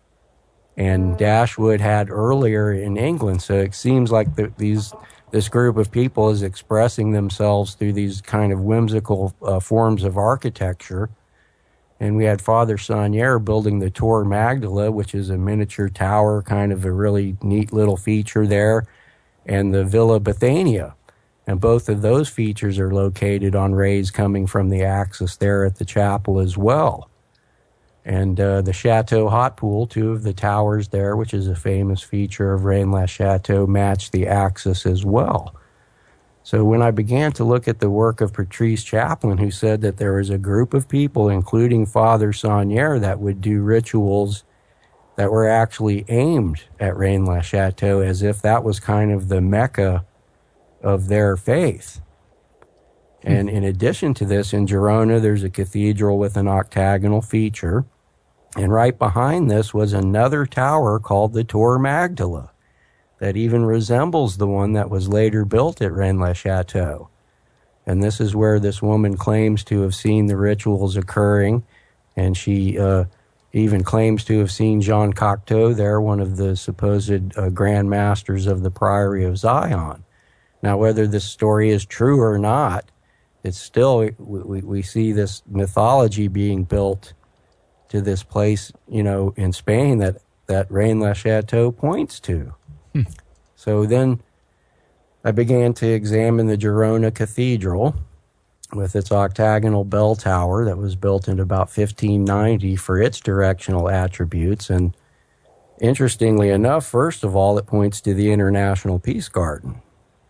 and Dashwood had earlier in England. So it seems like this group of people is expressing themselves through these kind of whimsical forms of architecture. And we had Father Saunière building the Tour Magdala, which is a miniature tower, kind of a really neat little feature there, and the Villa Bethania. And both of those features are located on rays coming from the axis there at the chapel as well. And the Chateau Hot Pool, two of the towers there, which is a famous feature of Rennes-le-Château, match the axis as well. So when I began to look at the work of Patrice Chaplin, who said that there was a group of people, including Father Saunière, that would do rituals that were actually aimed at Rennes-le-Château, as if that was kind of the Mecca of their faith. And in addition to this, in Girona, there's a cathedral with an octagonal feature. And right behind this was another tower called the Tour Magdala that even resembles the one that was later built at Rennes-le-Château. And this is where this woman claims to have seen the rituals occurring. And she even claims to have seen Jean Cocteau there, one of the supposed Grand Masters of the Priory of Zion. Now, whether this story is true or not, it's still, we see this mythology being built to this place, in Spain that Rennes-le-Château points to. So then I began to examine the Girona Cathedral with its octagonal bell tower that was built in about 1590 for its directional attributes. And interestingly enough, first of all, it points to the International Peace Garden.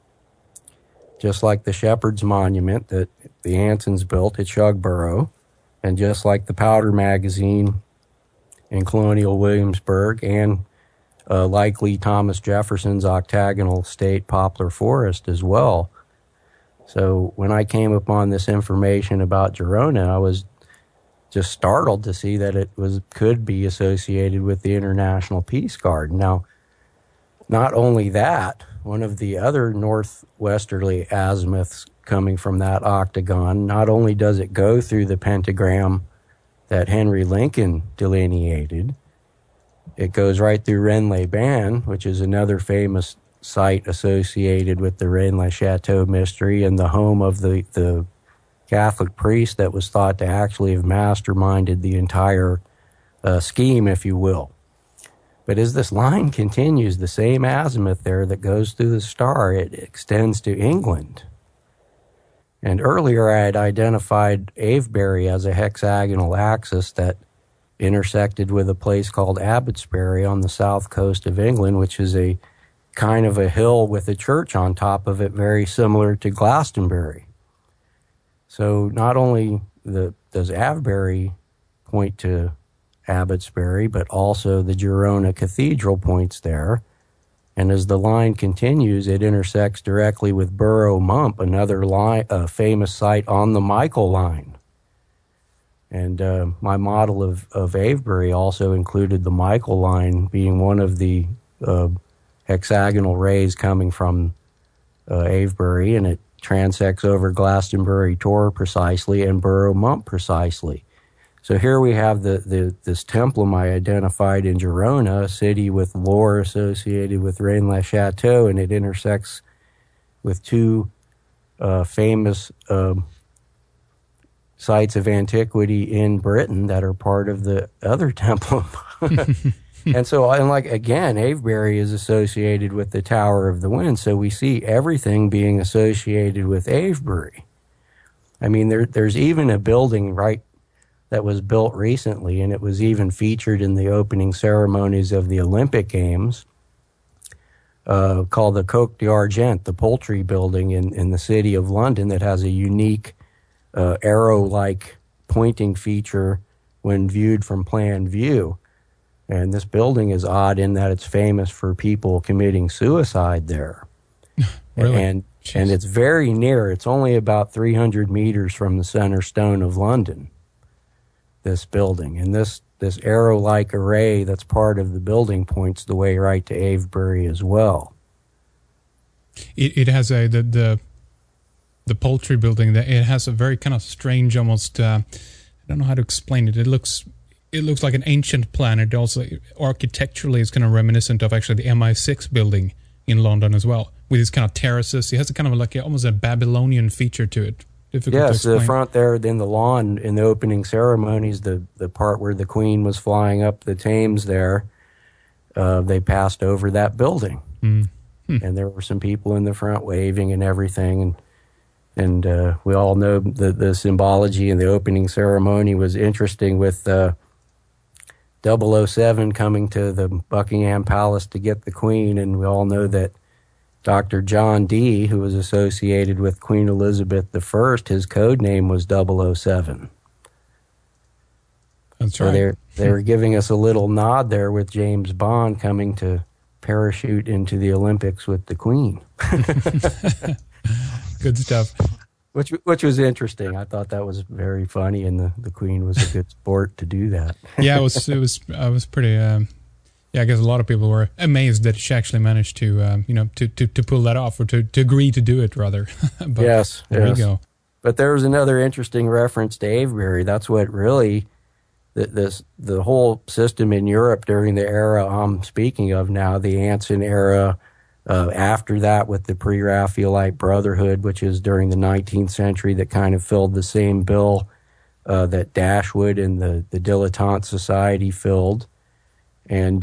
Just like the Shepherd's Monument that the Ansons built at Shugborough, and just like the Powder Magazine in colonial Williamsburg, and likely Thomas Jefferson's octagonal state Poplar Forest as well. So when I came upon this information about Girona, I was just startled to see that it could be associated with the International Peace Guard. Now, not only that, one of the other northwesterly azimuths coming from that octagon, not only does it go through the pentagram that Henry Lincoln delineated, it goes right through Rennes-les-Bains, which is another famous site associated with the Rennes-le-Chateau mystery and the home of the Catholic priest that was thought to actually have masterminded the entire scheme, if you will. But as this line continues, the same azimuth there that goes through the star, it extends to England. And earlier I had identified Avebury as a hexagonal axis that intersected with a place called Abbotsbury on the south coast of England, which is a kind of a hill with a church on top of it, very similar to Glastonbury. So not only does Avebury point to Abbotsbury, but also the Girona Cathedral points there. And as the line continues, it intersects directly with Borough Mump, another famous site on the Michael line. And my model of Avebury also included the Michael line being one of the hexagonal rays coming from Avebury, and it transects over Glastonbury Tor precisely and Borough Mump precisely. So here we have this templum I identified in Girona, a city with lore associated with Rennes-le-Chateau, and it intersects with two famous sites of antiquity in Britain that are part of the other templum. And so, again, Avebury is associated with the Tower of the Wind, so we see everything being associated with Avebury. I mean, there's even a building, right, that was built recently, and it was even featured in the opening ceremonies of the Olympic Games, called the Coq d'Argent, the poultry building in the city of London that has a unique arrow-like pointing feature when viewed from plan view. And this building is odd in that it's famous for people committing suicide there. Really? And it's very near. It's only about 300 meters from the center stone of London, this building. And this arrow-like array that's part of the building points the way right to Avebury as well. It has the poultry building, that it has a very kind of strange, almost I don't know how to explain it. It looks like an ancient planet. Also, architecturally, it's kind of reminiscent of actually the MI6 building in London as well, with these kind of terraces. It has a kind of almost a Babylonian feature to it. Difficult to explain. The front there, in the lawn, in the opening ceremonies, the part where the Queen was flying up the Thames there, they passed over that building. And there were some people in the front waving and everything, and we all know the symbology in the opening ceremony was interesting with 007 coming to the Buckingham Palace to get the Queen, and we all know that Dr. John Dee, who was associated with Queen Elizabeth I, his code name was 007. That's right. So they were giving us a little nod there with James Bond coming to parachute into the Olympics with the Queen. Good stuff. Which was interesting. I thought that was very funny, and the Queen was a good sport to do that. Yeah, I was pretty. I guess a lot of people were amazed that she actually managed to, to pull that off, or to agree to do it rather. But yes, there you go. But there was another interesting reference to Avebury. That's what really the whole system in Europe during the era I'm speaking of now, the Anson era. After that, with the Pre-Raphaelite Brotherhood, which is during the 19th century, that kind of filled the same bill that Dashwood and the Dilettante Society filled, and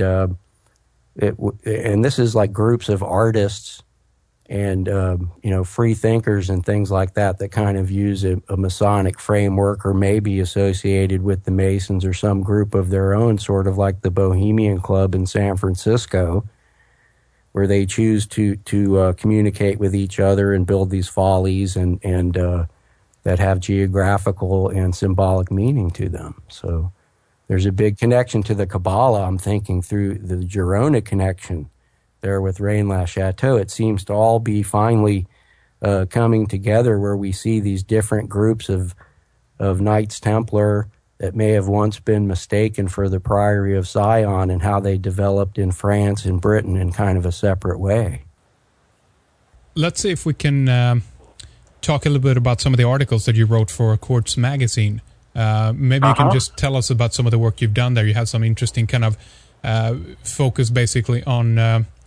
this is like groups of artists and free thinkers and things like that kind of use a Masonic framework, or maybe associated with the Masons or some group of their own, sort of like the Bohemian Club in San Francisco, where they choose to communicate with each other and build these follies and that have geographical and symbolic meaning to them. So there's a big connection to the Kabbalah, I'm thinking, through the Girona connection there with Rennes-le-Chateau. It seems to all be finally coming together where we see these different groups of Knights Templar that may have once been mistaken for the Priory of Sion and how they developed in France and Britain in kind of a separate way. Let's see if we can talk a little bit about some of the articles that you wrote for Quartz Magazine. Maybe you can just tell us about some of the work you've done there. You had some interesting kind of focus basically on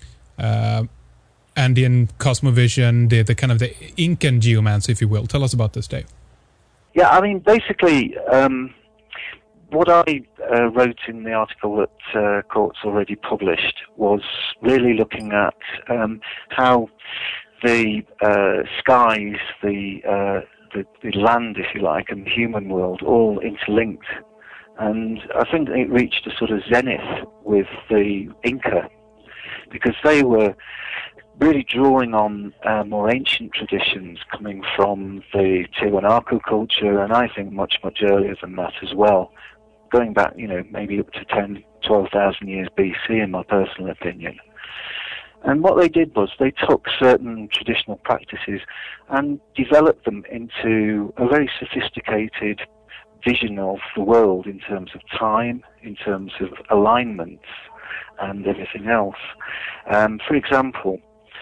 Andean cosmovision, the kind of the Incan geomancy, if you will. Tell us about this, Dave. Yeah, I mean, basically, what I wrote in the article that Quartz already published was really looking at how the skies, the land, if you like, and the human world all interlinked. And I think it reached a sort of zenith with the Inca, because they were really drawing on more ancient traditions coming from the Tiwanaku culture, and I think much, much earlier than that as well, going back, maybe up to 10, 12,000 years BC, in my personal opinion. And what they did was they took certain traditional practices and developed them into a very sophisticated vision of the world in terms of time, in terms of alignments, and everything else. For example,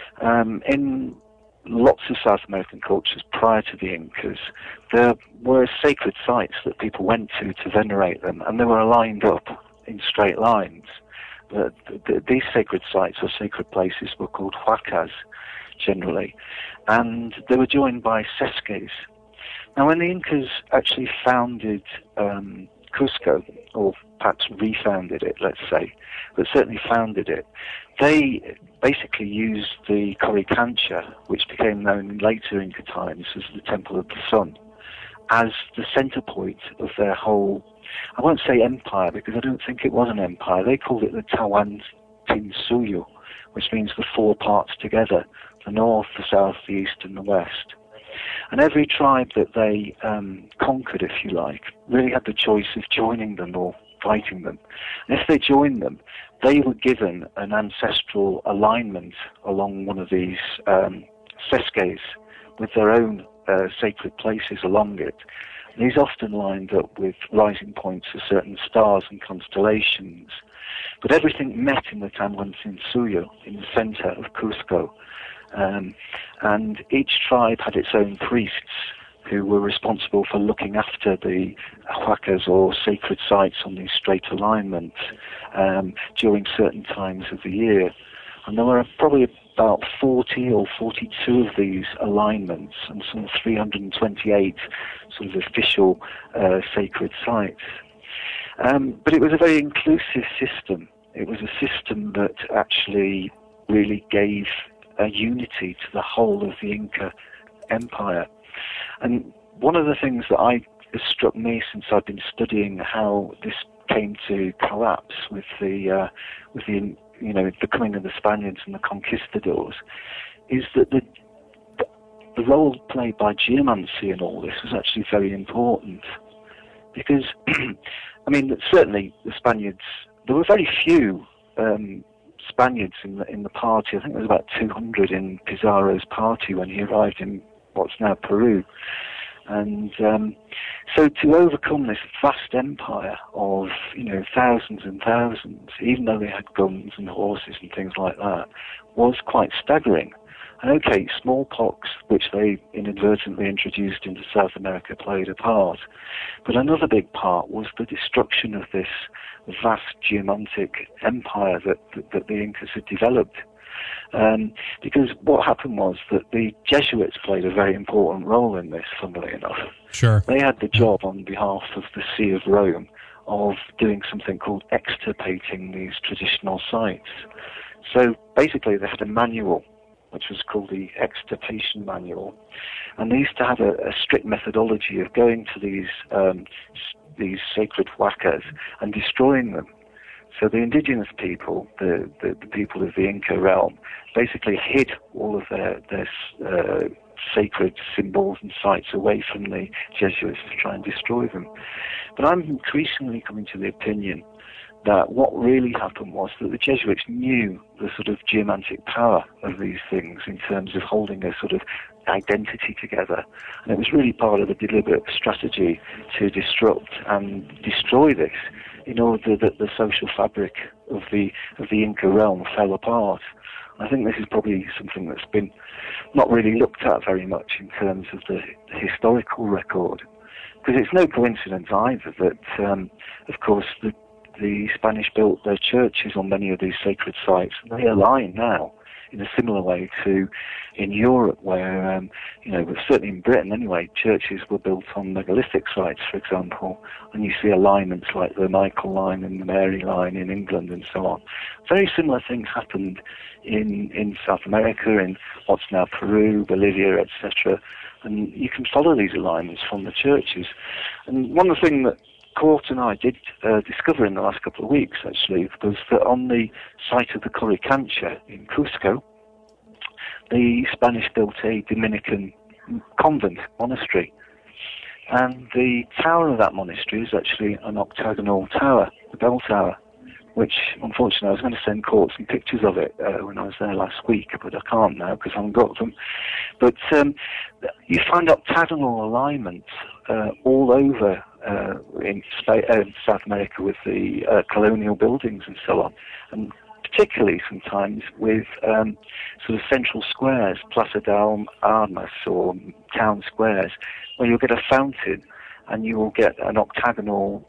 in lots of South American cultures prior to the Incas, there were sacred sites that people went to venerate them, and they were lined up in straight lines. These sacred sites or sacred places were called huacas, generally, and they were joined by sesques. Now, when the Incas actually founded Cusco, or perhaps refounded it, let's say, but certainly founded it, they basically used the Coricancha, which became known in later Inca times as the Temple of the Sun, as the center point of their whole, I won't say empire, because I don't think it was an empire. They called it the Tawantinsuyo, which means the four parts together, the north, the south, the east, and the west. And every tribe that they conquered, if you like, really had the choice of joining them or fighting them. And if they joined them, they were given an ancestral alignment along one of these sesques with their own sacred places along it. And these often lined up with rising points of certain stars and constellations. But everything met in the Tawantinsuyo, in the center of Cusco. And each tribe had its own priests who were responsible for looking after the huacas or sacred sites on these straight alignments during certain times of the year. And there were probably about 40 or 42 of these alignments and some 328 sort of official sacred sites. But it was a very inclusive system. It was a system that actually really gave a unity to the whole of the Inca Empire. And one of the things that has struck me since I've been studying how this came to collapse with the coming of the Spaniards and the conquistadors is that the role played by geomancy in all this was actually very important. Because, I mean, certainly the Spaniards, there were very few Spaniards in the party. I think there was about 200 in Pizarro's party when he arrived in what's now Peru. And so to overcome this vast empire of, thousands and thousands, even though they had guns and horses and things like that, was quite staggering. And okay, smallpox, which they inadvertently introduced into South America, played a part. But another big part was the destruction of this vast geomantic empire that the Incas had developed. Because what happened was that the Jesuits played a very important role in this, funnily enough. Sure. They had the job on behalf of the See of Rome of doing something called extirpating these traditional sites. So basically they had a manual, which was called the Extirpation Manual, and they used to have a strict methodology of going to these sacred huacas and destroying them. So the indigenous people, the people of the Inca realm, basically hid all of their sacred symbols and sites away from the Jesuits to try and destroy them. But I'm increasingly coming to the opinion that what really happened was that the Jesuits knew the sort of geomantic power of these things in terms of holding a sort of identity together. And it was really part of a deliberate strategy to disrupt and destroy this in order that the social fabric of the Inca realm fell apart. I think this is probably something that's been not really looked at very much in terms of the historical record. Because it's no coincidence either that, of course, the Spanish built their churches on many of these sacred sites, and they align now in a similar way to in Europe, where, certainly in Britain anyway, churches were built on megalithic sites, for example, and you see alignments like the Michael line and the Mary line in England and so on. Very similar things happened in South America, in what's now Peru, Bolivia, etc., and you can follow these alignments from the churches. And one of the things that Court and I did discover in the last couple of weeks, actually, was that on the site of the Coricancha in Cusco, the Spanish built a Dominican convent monastery. And the tower of that monastery is actually an octagonal tower, the bell tower, which, unfortunately, I was going to send Court some pictures of it when I was there last week, but I can't now because I haven't got them. But you find octagonal alignments all over in South America with the colonial buildings and so on, and particularly sometimes with sort of central squares, Plaza de Armas or town squares, where you'll get a fountain and you will get an octagonal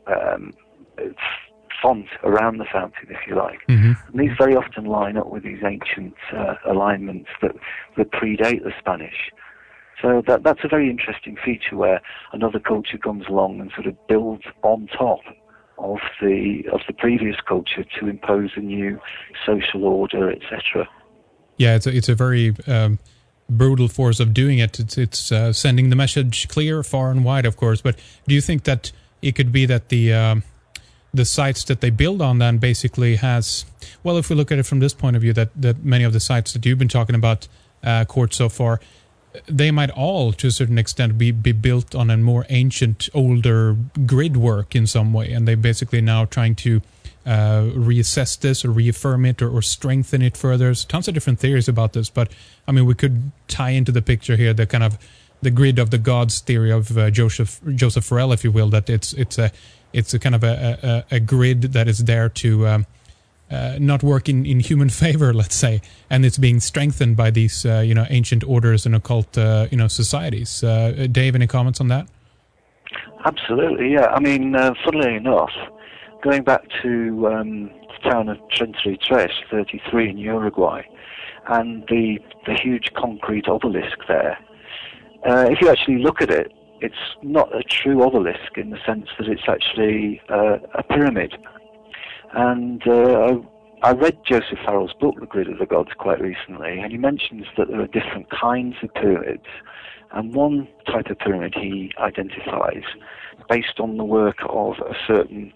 font around the fountain, if you like. Mm-hmm. And these very often line up with these ancient alignments that predate the Spanish. So that's a very interesting feature where another culture comes along and sort of builds on top of the previous culture to impose a new social order, etc. Yeah, it's a very brutal force of doing it. It's sending the message clear, far and wide, of course. But do you think that it could be that the sites that they build on then basically has, well, if we look at it from this point of view, that many of the sites that you've been talking about, Court, so far, they might all, to a certain extent, be built on a more ancient, older grid work in some way, and they're basically now trying to reassess this or reaffirm it or strengthen it further. There's tons of different theories about this, but I mean, we could tie into the picture here the kind of the grid of the gods theory of Joseph Farrell, if you will, that it's a kind of a grid that is there to not work in human favor, let's say, and it's being strengthened by these ancient orders and occult societies. Dave, any comments on that? Absolutely, yeah. I mean, funnily enough, going back to the town of Trentre Tres, 33 in Uruguay, and the huge concrete obelisk there, if you actually look at it, it's not a true obelisk in the sense that it's actually a pyramid. And I read Joseph Farrell's book, The Grid of the Gods, quite recently, and he mentions that there are different kinds of pyramids. And one type of pyramid he identifies based on the work of a certain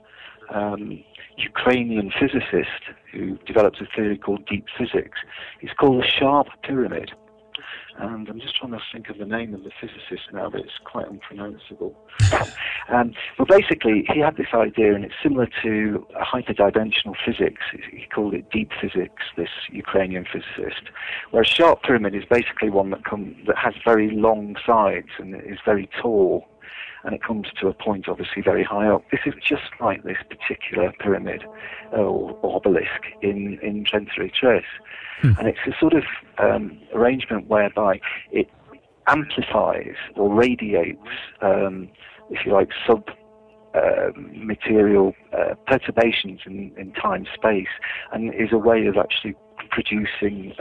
Ukrainian physicist who develops a theory called deep physics. It's called the Sharp Pyramid. And I'm just trying to think of the name of the physicist now, but it's quite unpronounceable. But basically, he had this idea, and it's similar to hyperdimensional physics. He called it deep physics, this Ukrainian physicist, where a sharp pyramid is basically one that has very long sides and is very tall, and it comes to a point, obviously, very high up. This is just like this particular pyramid or obelisk in Trentre Tres. And it's a sort of arrangement whereby it amplifies or radiates, if you like, sub-material perturbations in time-space, and is a way of actually producing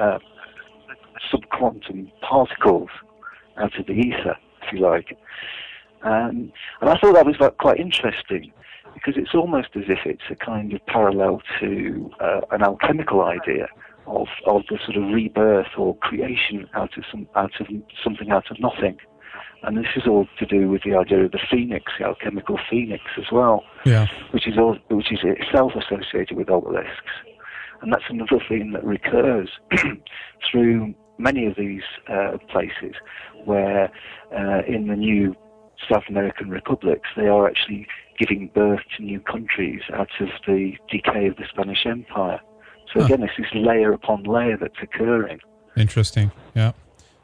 sub-quantum particles out of the ether, if you like. And I thought that was quite interesting, because it's almost as if it's a kind of parallel to an alchemical idea of the sort of rebirth or creation out of something out of nothing. And this is all to do with the idea of the phoenix, the alchemical phoenix as well, yeah, which is itself associated with obelisks. And that's another theme that recurs through many of these places where in the new South American republics, they are actually giving birth to new countries out of the decay of the Spanish Empire. So again, it's this layer upon layer that's occurring. Interesting, yeah.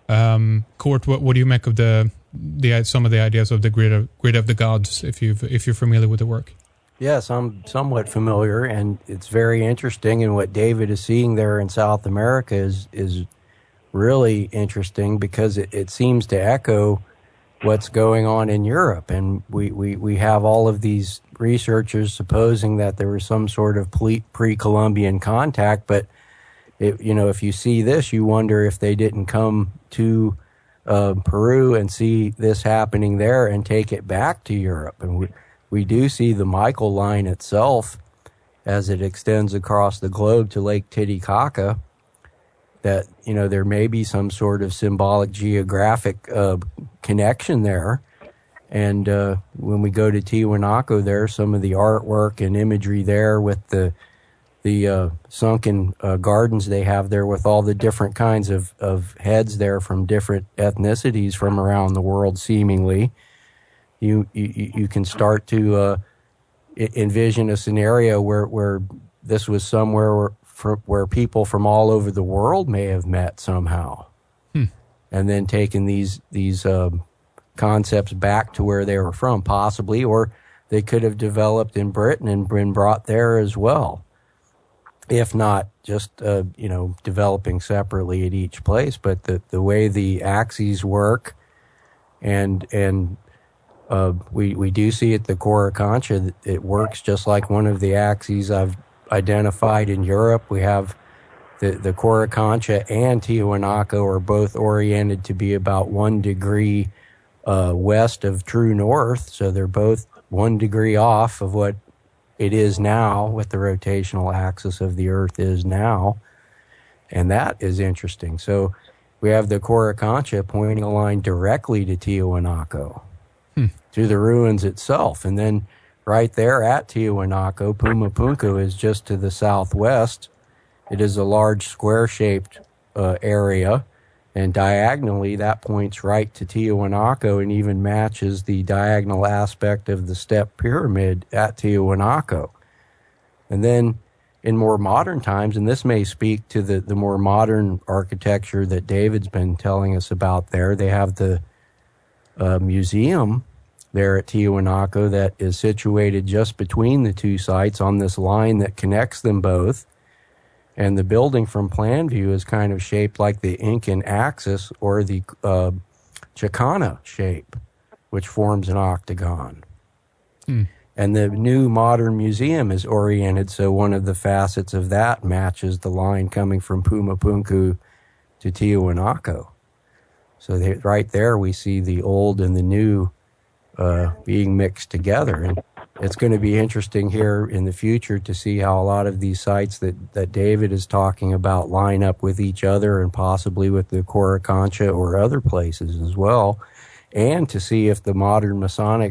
Kurt, what do you make of some of the ideas of the grid of the gods? If you're familiar with the work. Yes, I'm somewhat familiar, and it's very interesting. And what David is seeing there in South America is really interesting because it seems to echo what's going on in Europe. And we have all of these researchers supposing that there was some sort of pre-Columbian contact, but if you see this, you wonder if they didn't come to Peru and see this happening there and take it back to Europe. And we do see the Michael line itself as it extends across the globe to Lake Titicaca, that, there may be some sort of symbolic geographic connection there. And when we go to Tiwanaku there, some of the artwork and imagery there with the sunken gardens they have there with all the different kinds of heads there from different ethnicities from around the world, seemingly, you can start to envision a scenario where this was somewhere where people from all over the world may have met somehow, and then taken these concepts back to where they were from, possibly, or they could have developed in Britain and been brought there as well, if not just developing separately at each place. But the way the axes work, and we do see at the Coricancha, it works just like one of the axes I've identified in Europe. We have the Coricancha and Tiwanaku are both oriented to be about 1 degree west of true north, so they're both 1 degree off of what it is now, what the rotational axis of the Earth is now, and that is interesting. So we have the Coricancha pointing a line directly to Tiwanaku, to the ruins itself, and then right there at Tiwanaku, Pumapunku is just to the southwest. It is a large square-shaped area, and diagonally that points right to Tiwanaku and even matches the diagonal aspect of the step pyramid at Tiwanaku. And then in more modern times, and this may speak to the more modern architecture that David's been telling us about there, they have the museum there at Tiwanaku that is situated just between the two sites on this line that connects them both. And the building from plan view is kind of shaped like the Incan axis or the Chicana shape, which forms an octagon. And the new modern museum is oriented so one of the facets of that matches the line coming from Pumapunku to Tiwanaku. So right there we see the old and the new being mixed together. And it's going to be interesting here in the future to see how a lot of these sites that David is talking about line up with each other and possibly with the Coricancha or other places as well, and to see if the modern Masonic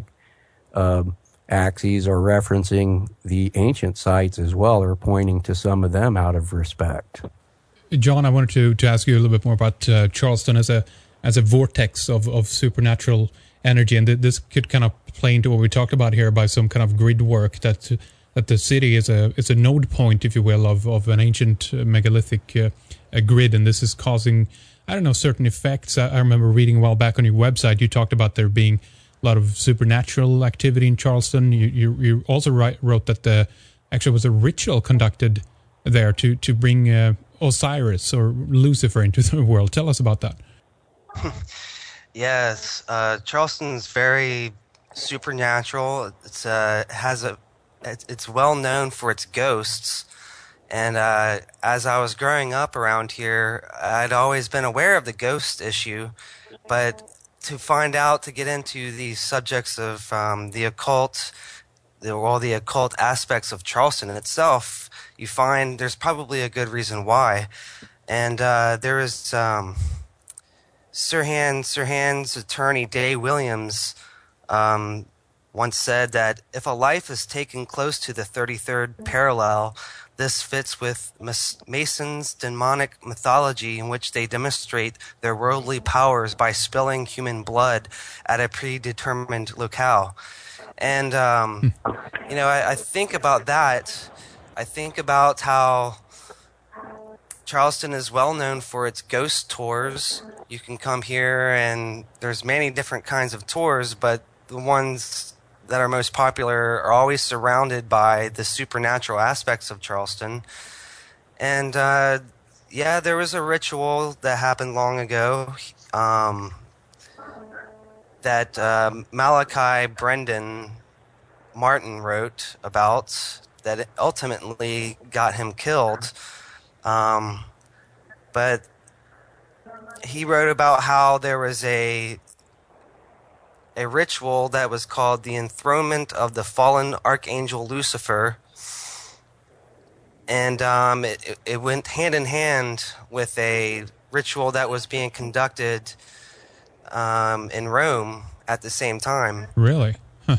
axes are referencing the ancient sites as well, or pointing to some of them out of respect. John, I wanted to ask you a little bit more about Charleston as a vortex of supernatural energy, and this could kind of play into what we talked about here by some kind of grid work that the city is a node point, if you will, of an ancient megalithic grid, and this is causing, certain effects. I remember reading a while back on your website, you talked about there being a lot of supernatural activity in Charleston. You also wrote that there actually was a ritual conducted there to bring Osiris or Lucifer into the world. Tell us about that. Yes, Charleston's very supernatural. It's well known for its ghosts, and as I was growing up around here, I'd always been aware of the ghost issue, but to get into the subjects of the occult, all the occult aspects of Charleston in itself, you find there's probably a good reason why, and there is. Sirhan's attorney, Day Williams, once said that if a life is taken close to the 33rd parallel, this fits with Masons' demonic mythology in which they demonstrate their worldly powers by spilling human blood at a predetermined locale. And, I think about that. I think about how Charleston is well known for its ghost tours. You can come here and there's many different kinds of tours, but the ones that are most popular are always surrounded by the supernatural aspects of Charleston. And there was a ritual that happened long ago that Malachi Brendan Martin wrote about that ultimately got him killed. But he wrote about how there was a ritual that was called the enthronement of the fallen archangel Lucifer. And it went hand in hand with a ritual that was being conducted in Rome at the same time. Really? Huh.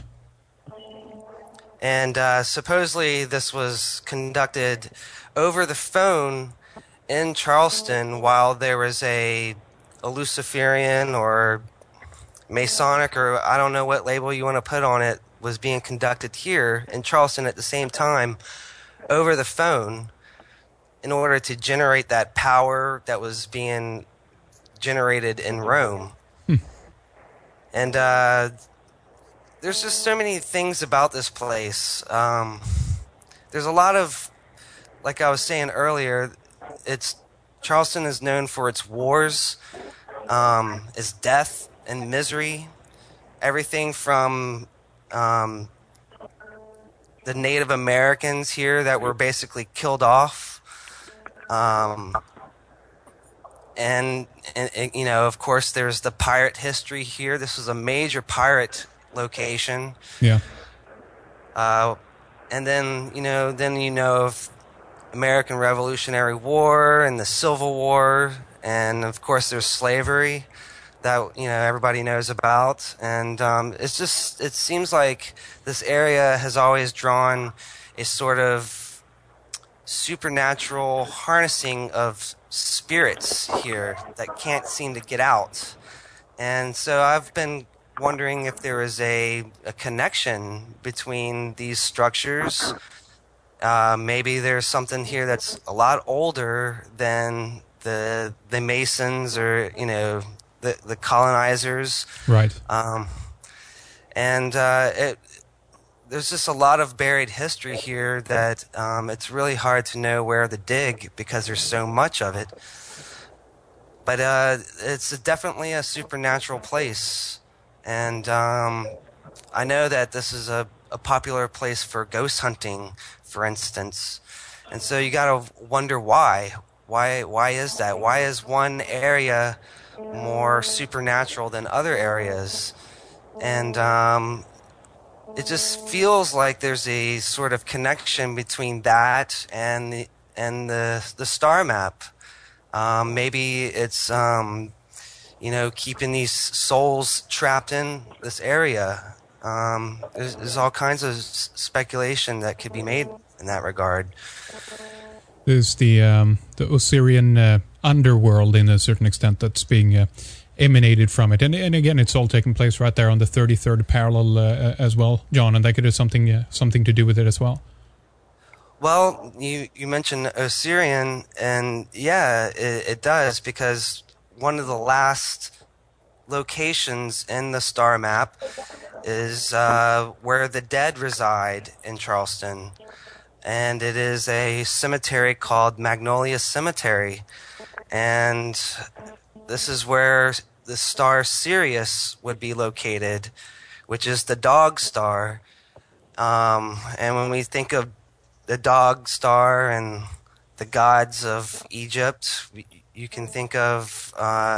And supposedly this was conducted over the phone in Charleston while there was a Luciferian or Masonic, or I don't know what label you want to put on it, was being conducted here in Charleston at the same time over the phone in order to generate that power that was being generated in Rome. And there's just so many things about this place. There's a lot of, like I was saying earlier, Charleston is known for its wars, its death and misery. Everything from the Native Americans here that were basically killed off. And you know, of course, there's the pirate history here. This was a major pirate location. Yeah. And then you know of American Revolutionary War and the Civil War, and of course there's slavery that everybody knows about. And it seems like this area has always drawn a sort of supernatural harnessing of spirits here that can't seem to get out. And so I've been wondering if there is a connection between these structures. Maybe there's something here that's a lot older than the Masons or the colonizers. Right. There's just a lot of buried history here that it's really hard to know where to dig because there's so much of it. But it's definitely a supernatural place. And I know that this is a popular place for ghost hunting, for instance. And so you got to wonder why. Why is that? Why is one area more supernatural than other areas? And it just feels like there's a sort of connection between that and the star map. Maybe it's keeping these souls trapped in this area. There's all kinds of speculation that could be made in that regard. There's the Osirian underworld, in a certain extent, that's being emanated from it, and again, it's all taking place right there on the 33rd parallel as well, John. And that could have something to do with it as well. Well, you mentioned Osirian, and yeah, it does, because one of the last locations in the star map is where the dead reside in Charleston. And it is a cemetery called Magnolia Cemetery. And this is where the star Sirius would be located, which is the dog star. And when we think of the dog star and the gods of Egypt, you can think of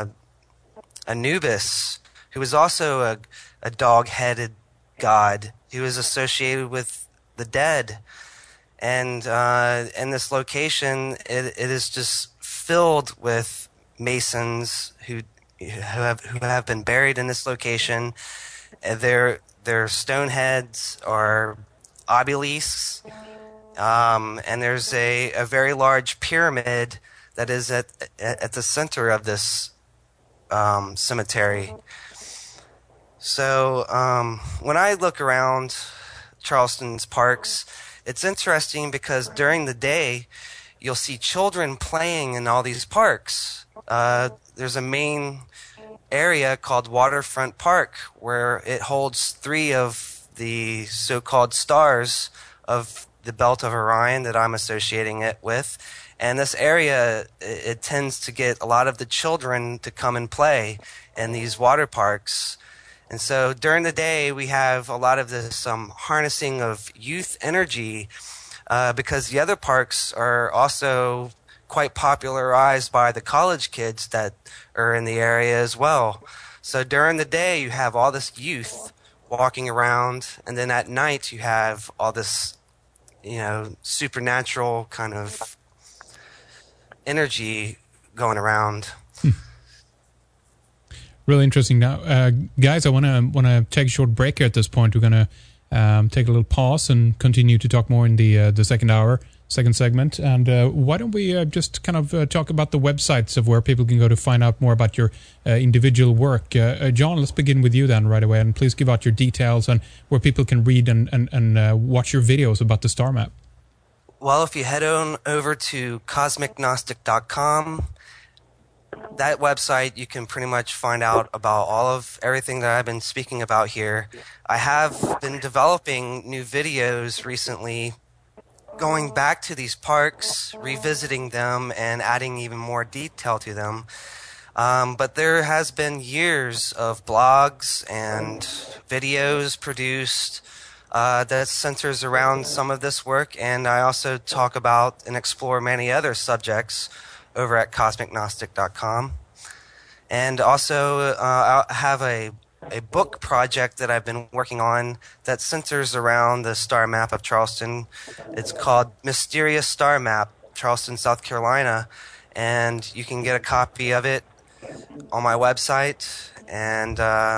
Anubis, who was also a dog-headed god who was associated with the dead. And in this location, it is just filled with Masons who have been buried in this location. Their stone heads are obelisks, and there's a very large pyramid that is at the center of this cemetery. So when I look around Charleston's parks, it's interesting because during the day you'll see children playing in all these parks. There's a main area called Waterfront Park where it holds 3 of the so-called stars of the Belt of Orion that I'm associating it with. And this area, it tends to get a lot of the children to come and play in these water parks. And so during the day, we have a lot of this harnessing of youth energy because the other parks are also quite popularized by the college kids that are in the area as well. So during the day, you have all this youth walking around, and then at night, you have all this, supernatural kind of energy going around. Really interesting. Now, guys, I want to take a short break here at this point. We're going to take a little pause and continue to talk more in the second hour. Second segment, and why don't we just kind of talk about the websites of where people can go to find out more about your individual work. John, let's begin with you then right away, and please give out your details and where people can read and watch your videos about the star map. Well, if you head on over to cosmicgnostic.com, that website, you can pretty much find out about all of everything that I've been speaking about here. I have been developing new videos recently, going back to these parks, revisiting them, and adding even more detail to them. But there has been years of blogs and videos produced that centers around some of this work, and I also talk about and explore many other subjects over at cosmicgnostic.com. And also I have a book project that I've been working on that centers around the star map of Charleston. It's called Mysterious Star Map, Charleston, South Carolina, and you can get a copy of it on my website, and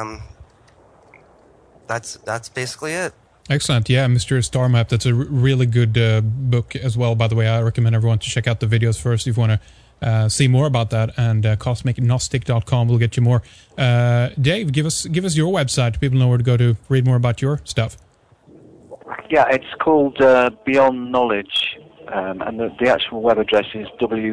that's basically it. Excellent. Yeah, Mysterious Star Map. That's a really good book as well, by the way. I recommend everyone to check out the videos first if you want to see more about that, and cosmicgnostic.com will get you more. Dave, give us your website. People know where to go to read more about your stuff. Yeah, it's called Beyond Knowledge, and the actual web address is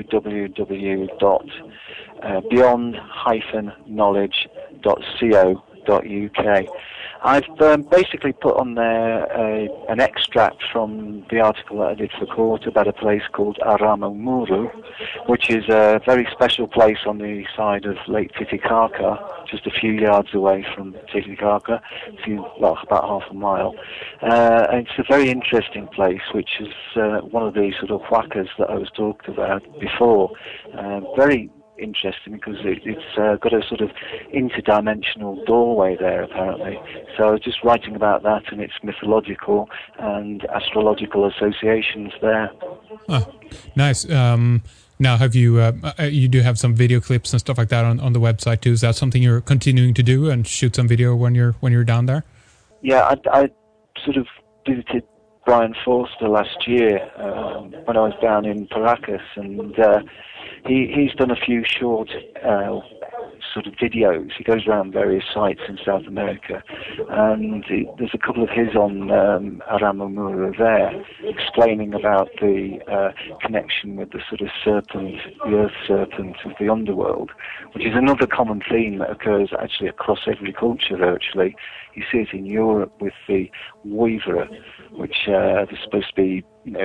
www.beyond-knowledge.co.uk. I've basically put on there an extract from the article that I did for Court about a place called Aramumuru, which is a very special place on the side of Lake Titicaca, just a few yards away from Titicaca, about half a mile. And it's a very interesting place, which is one of the sort of huacas that I was talking about before. Very interesting because it's got a sort of interdimensional doorway there apparently. So I was just writing about that and its mythological and astrological associations there. Oh, nice. Now, have you you do have some video clips and stuff like that on the website too? Is that something you're continuing to do and shoot some video when you're down there? Yeah, I sort of visited Brian Forster last year when I was down in Paracas, and he's done a few short sort of videos. He goes around various sites in South America, and there's a couple of his on Aramumuru there, explaining about the connection with the sort of serpent, the earth serpent of the underworld, which is another common theme that occurs actually across every culture virtually. You see it in Europe with the Weaver, which is supposed to be,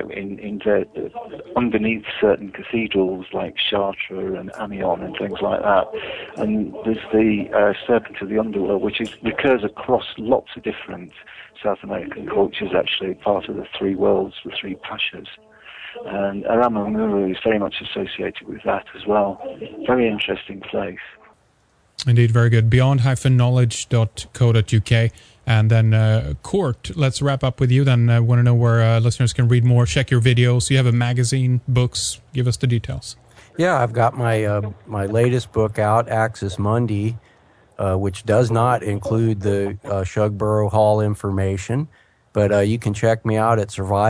underneath certain cathedrals like Chartres and Amiens and things like that. And there's the serpent of the underworld, which recurs across lots of different South American cultures, actually, part of the three worlds, the three pashas. And Aramumuru is very much associated with that as well. Very interesting place. Indeed, very good. Beyond-knowledge.co.uk. And then, Court, let's wrap up with you then. I want to know where listeners can read more, check your videos. You have a magazine, books. Give us the details. Yeah, I've got my my latest book out, Axis Mundi, which does not include the Shugborough Hall information. But you can check me out at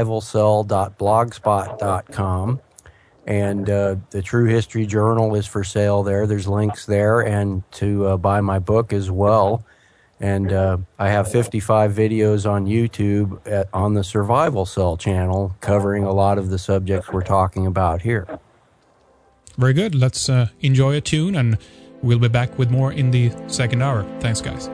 survivalcell.blogspot.com. And the True History Journal is for sale there. There's links there, and to buy my book as well. And I have 55 videos on YouTube on the Survival Cell channel covering a lot of the subjects we're talking about here. Very good. Let's enjoy a tune, and we'll be back with more in the second hour. Thanks, guys.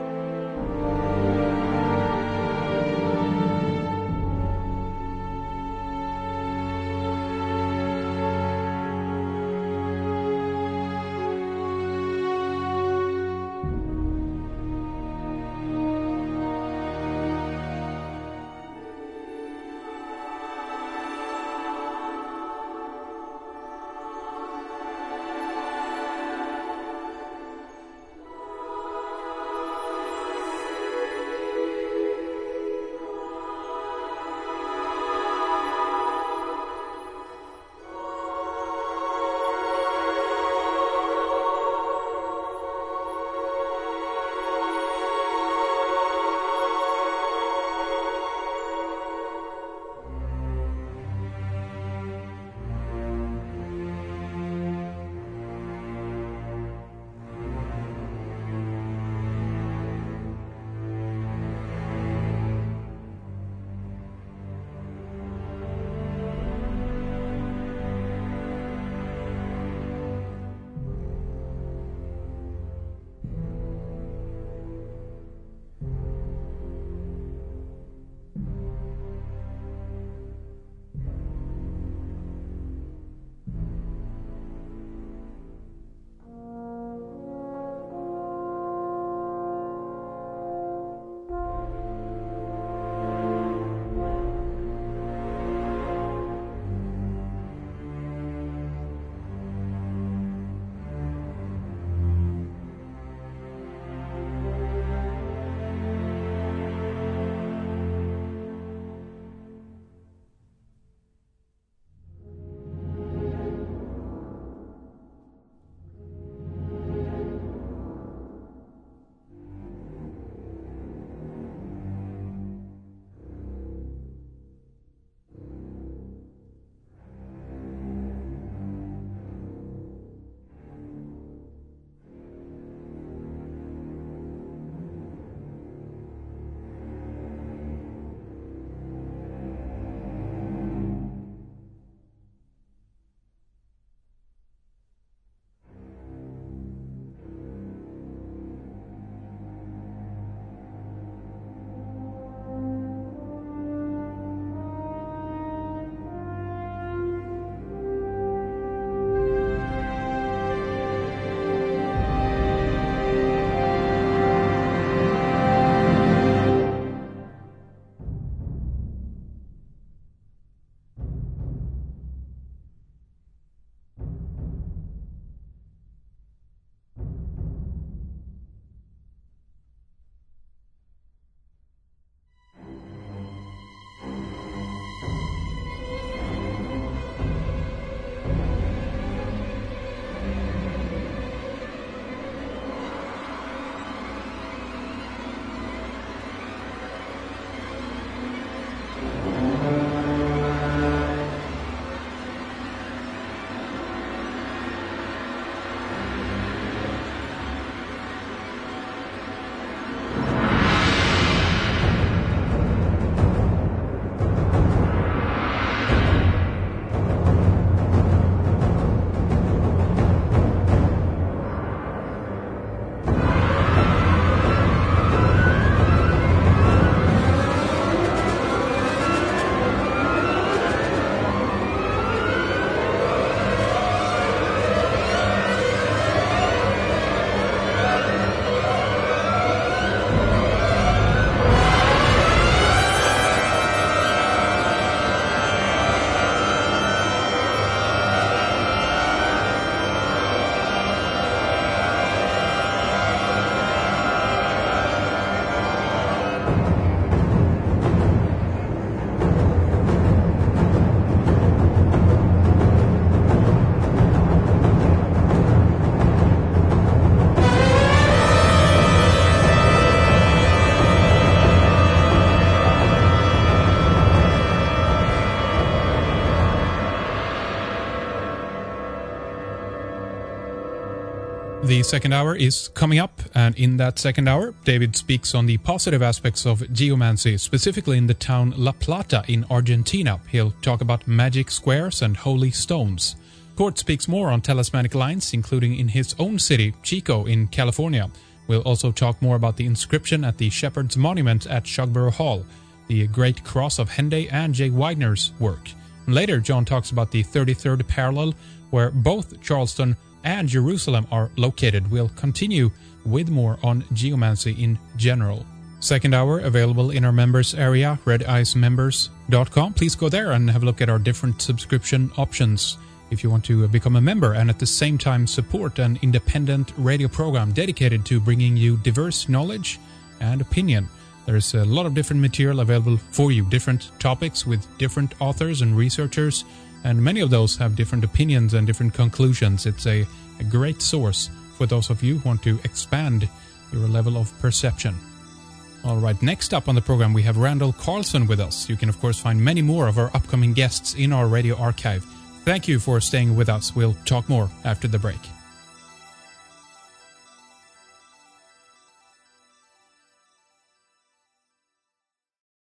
The second hour is coming up, and in that second hour, David speaks on the positive aspects of geomancy, specifically in the town La Plata in Argentina. He'll talk about magic squares and holy stones. Kurt speaks more on talismanic lines, including in his own city, Chico, in California. We'll also talk more about the inscription at the Shepherd's Monument at Shugborough Hall, the Great Cross of Henday and Jay Widener's work. And later, John talks about the 33rd parallel, where both Charleston and Jerusalem are located. We'll continue with more on geomancy in general. Second hour available in our members area, redicemembers.com. Please go there and have a look at our different subscription options if you want to become a member and at the same time support an independent radio program dedicated to bringing you diverse knowledge and opinion. There's a lot of different material available for you, different topics with different authors and researchers, and many of those have different opinions and different conclusions. It's a great source for those of you who want to expand your level of perception. All right, next up on the program, we have Randall Carlson with us. You can, of course, find many more of our upcoming guests in our radio archive. Thank you for staying with us. We'll talk more after the break.